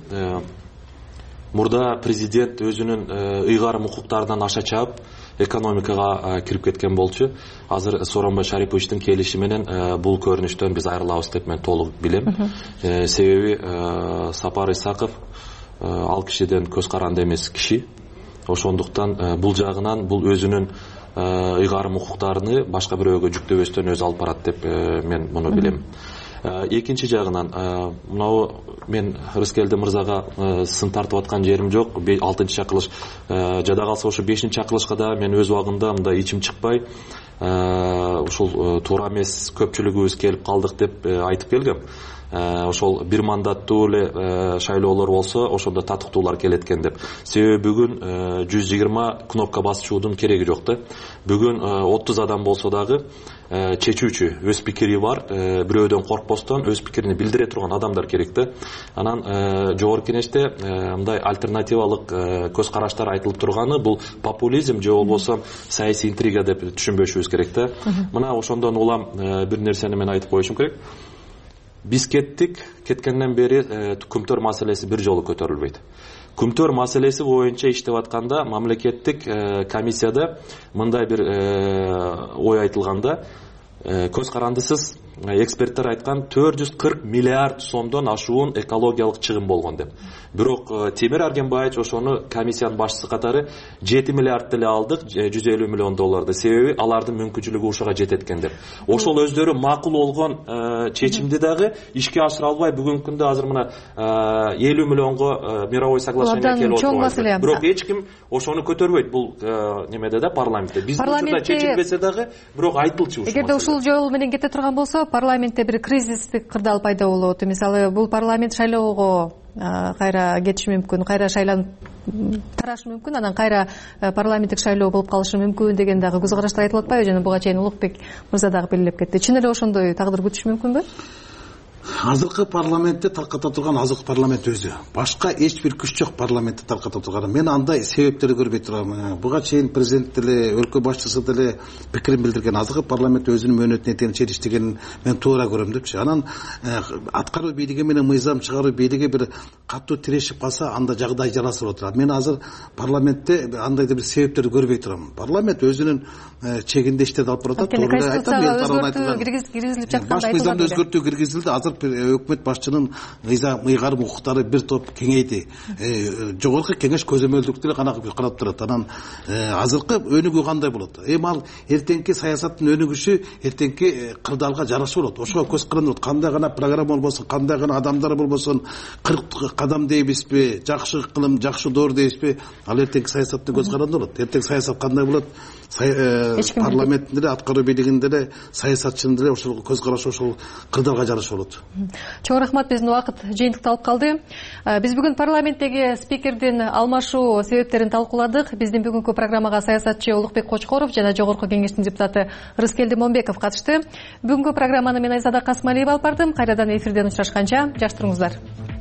S21: Мурда президент өзүнүн ыйгарым укуктарынан аша чаап экономикага кирип кеткен болчу. Азыр Сооронбай Шариповичтин келиши менен бул көрүнүштөн биз айрылабыз деп мен толук билем. Себеби Сапар Исаков ал кишиден көз каранды эмес киши. Ошондуктан бул жагынан бул өзүнүн ыйгарым укуктарын башка бирөөгө жүктөбөстөн өзү алып барат деп мен муну билем. Экинчи жагынан мынау мен Рыскелди мырзага сын тартып аткан жерим жок. 6-чакырылыш жада калса ошо 5-чакырылышка да мен өз убагында мындай ичим чыкпай ушул туура эмес көпчүлүгүбүз келип калдык деп айтып келгем. Ошол бир мандаттуу эле шайлоолор болсо ошондо татыктуулар келет экен деп. Себеби бүгүн 120 кнопка басчуудун кереги жок да. Бүгүн 30 адам болсо дагы чечүүчү өз пикири бар, бирөөдөн коркпостон өз пикирин билдире турган адамдар керек да. Анан жогорку кеңеште мындай альтернативалык көз караштар айтылып турганы бул популизм же болбосо саясий интрига деп түшүнбөшүбүз керек да. Мына ошондон улам бир нерсени мен айтып коюшум керек. Биз кеткенден бери күмтөр маселеси бир жолу көтөрүлбөйт. Күмтөр маселеси боюнча иштеп атканда мамлекеттик комиссияда мындай бир ой айтылганда, көз карандысыз эксперттер айткан 440 миллиард сомдон ашуун экологиялык чыгым болгон деп. Бирок Темир Аргенбаевич ошону комиссиянын башчысы катары 7 миллиард деле алдык, 150 миллион долларды. Себеби алардын мүмкүнчүлүгү ушуга жетет экен деп. Ошол өздөрү макул болгон чечимди дагы ишке ашыра албай бүгүнкү күндө азыр мына 50 миллионго мировой соглашение келип отурат. Бирок эч ким ошону көтөрбөйт бул немеде да парламентте. Биздин учурда чечилбесе дагы бирок айтылчу ушул.
S19: Эгерде ушул жол менен кете турган болсо, парламентте бир кризистик кырдаал пайда болот. Мисалы, бул парламент шайлоого кайра кетиши мүмкүн, кайра шайланып тарашы мүмкүн, анан кайра парламенттик шайлоо болуп калышы мүмкүн деген дагы көз караштар айтылып атпайбы? Жана буга чейин Улукбек мырза дагы белгилеп кетти. Чын эле ошондой тагдыр күтүш мүмкүнбү?
S3: азыркы парламентте тарката турган азыркы парламент өзү. Башка эч бир күч жок парламентте тарката турган. Мен андай себептерди көрбөй турам. Буга чейин президент деле, өлкө башчысы деле пикирин билдирген. Азыркы парламент өзүнүн мөөнөтүнө тең чечтигенин мен туура көрөм депчи. Анан аткаруу бийлиги менен мыйзам чыгаруу бийлиги бир катуу тирешип калса, анда жагдай жарасып отурат. Мен азыр парламентте андай бир себептерди көрбөй турам. Парламент өзүнүн чегинде иштерди алып баратат.
S19: Киргизилип жатканда
S3: баш мыйзамды өзгөртүү киргизилди. Азыр өкмөт башчынын ыйгарым укуктары бир топ кеңейди. Жогорку кеңеш көзөмөлдүктү эле карап турат. Анан азыркы өнүгүү кандай болот? Ал эртеңки саясаттын өнүгүшү эртеңки кырдаалга жараша болот. Ошого көз каранды болот. Кандай гана программа болбосун, кандай гана адамдар болбосун, 40 кадам дейбизби, жакшы ыкылым, жакшы доор дейбизби, ал эртеңки саясаттын көз каранды болот. Эртең саясат кандай болот? Парламенттин деле, аткаруу бийлигинин деле, саясатчынын деле ошол көз карашы ошол кырдаалга жараша болот.
S19: Чоң рахмат, биздин убакыт жыйынтыкталып калды. Биз бүгүн парламенттеги спикердин алмашуу себептерин талкууладык. Биздин бүгүнкү программага саясатчы Улукбек Кочкоров жана Жогорку Кеңештин депутаты Рыскелди Момбеков катышты. Бүгүнкү программаны мен Айзада Касмалиева алып бардым. Кайрадан эфирден учурашканча жакшы туруңуздар.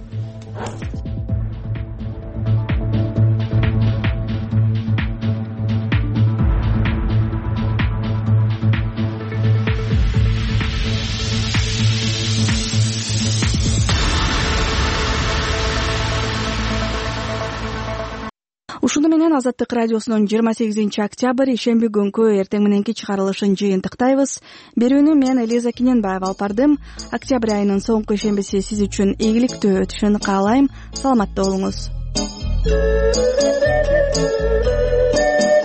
S1: Ушуну менен Азаттык радиосунун 28-октябрь ишемби күнкү эртең мененки чыгарылышын жыйынтыктайбыз. Берүүнү мен Элиза Кененбаева алып бардым. Октябрь айынын соңку ишембиси сиз үчүн ийгиликтүү өтүшүн каалайм. Саламатта болуңуз.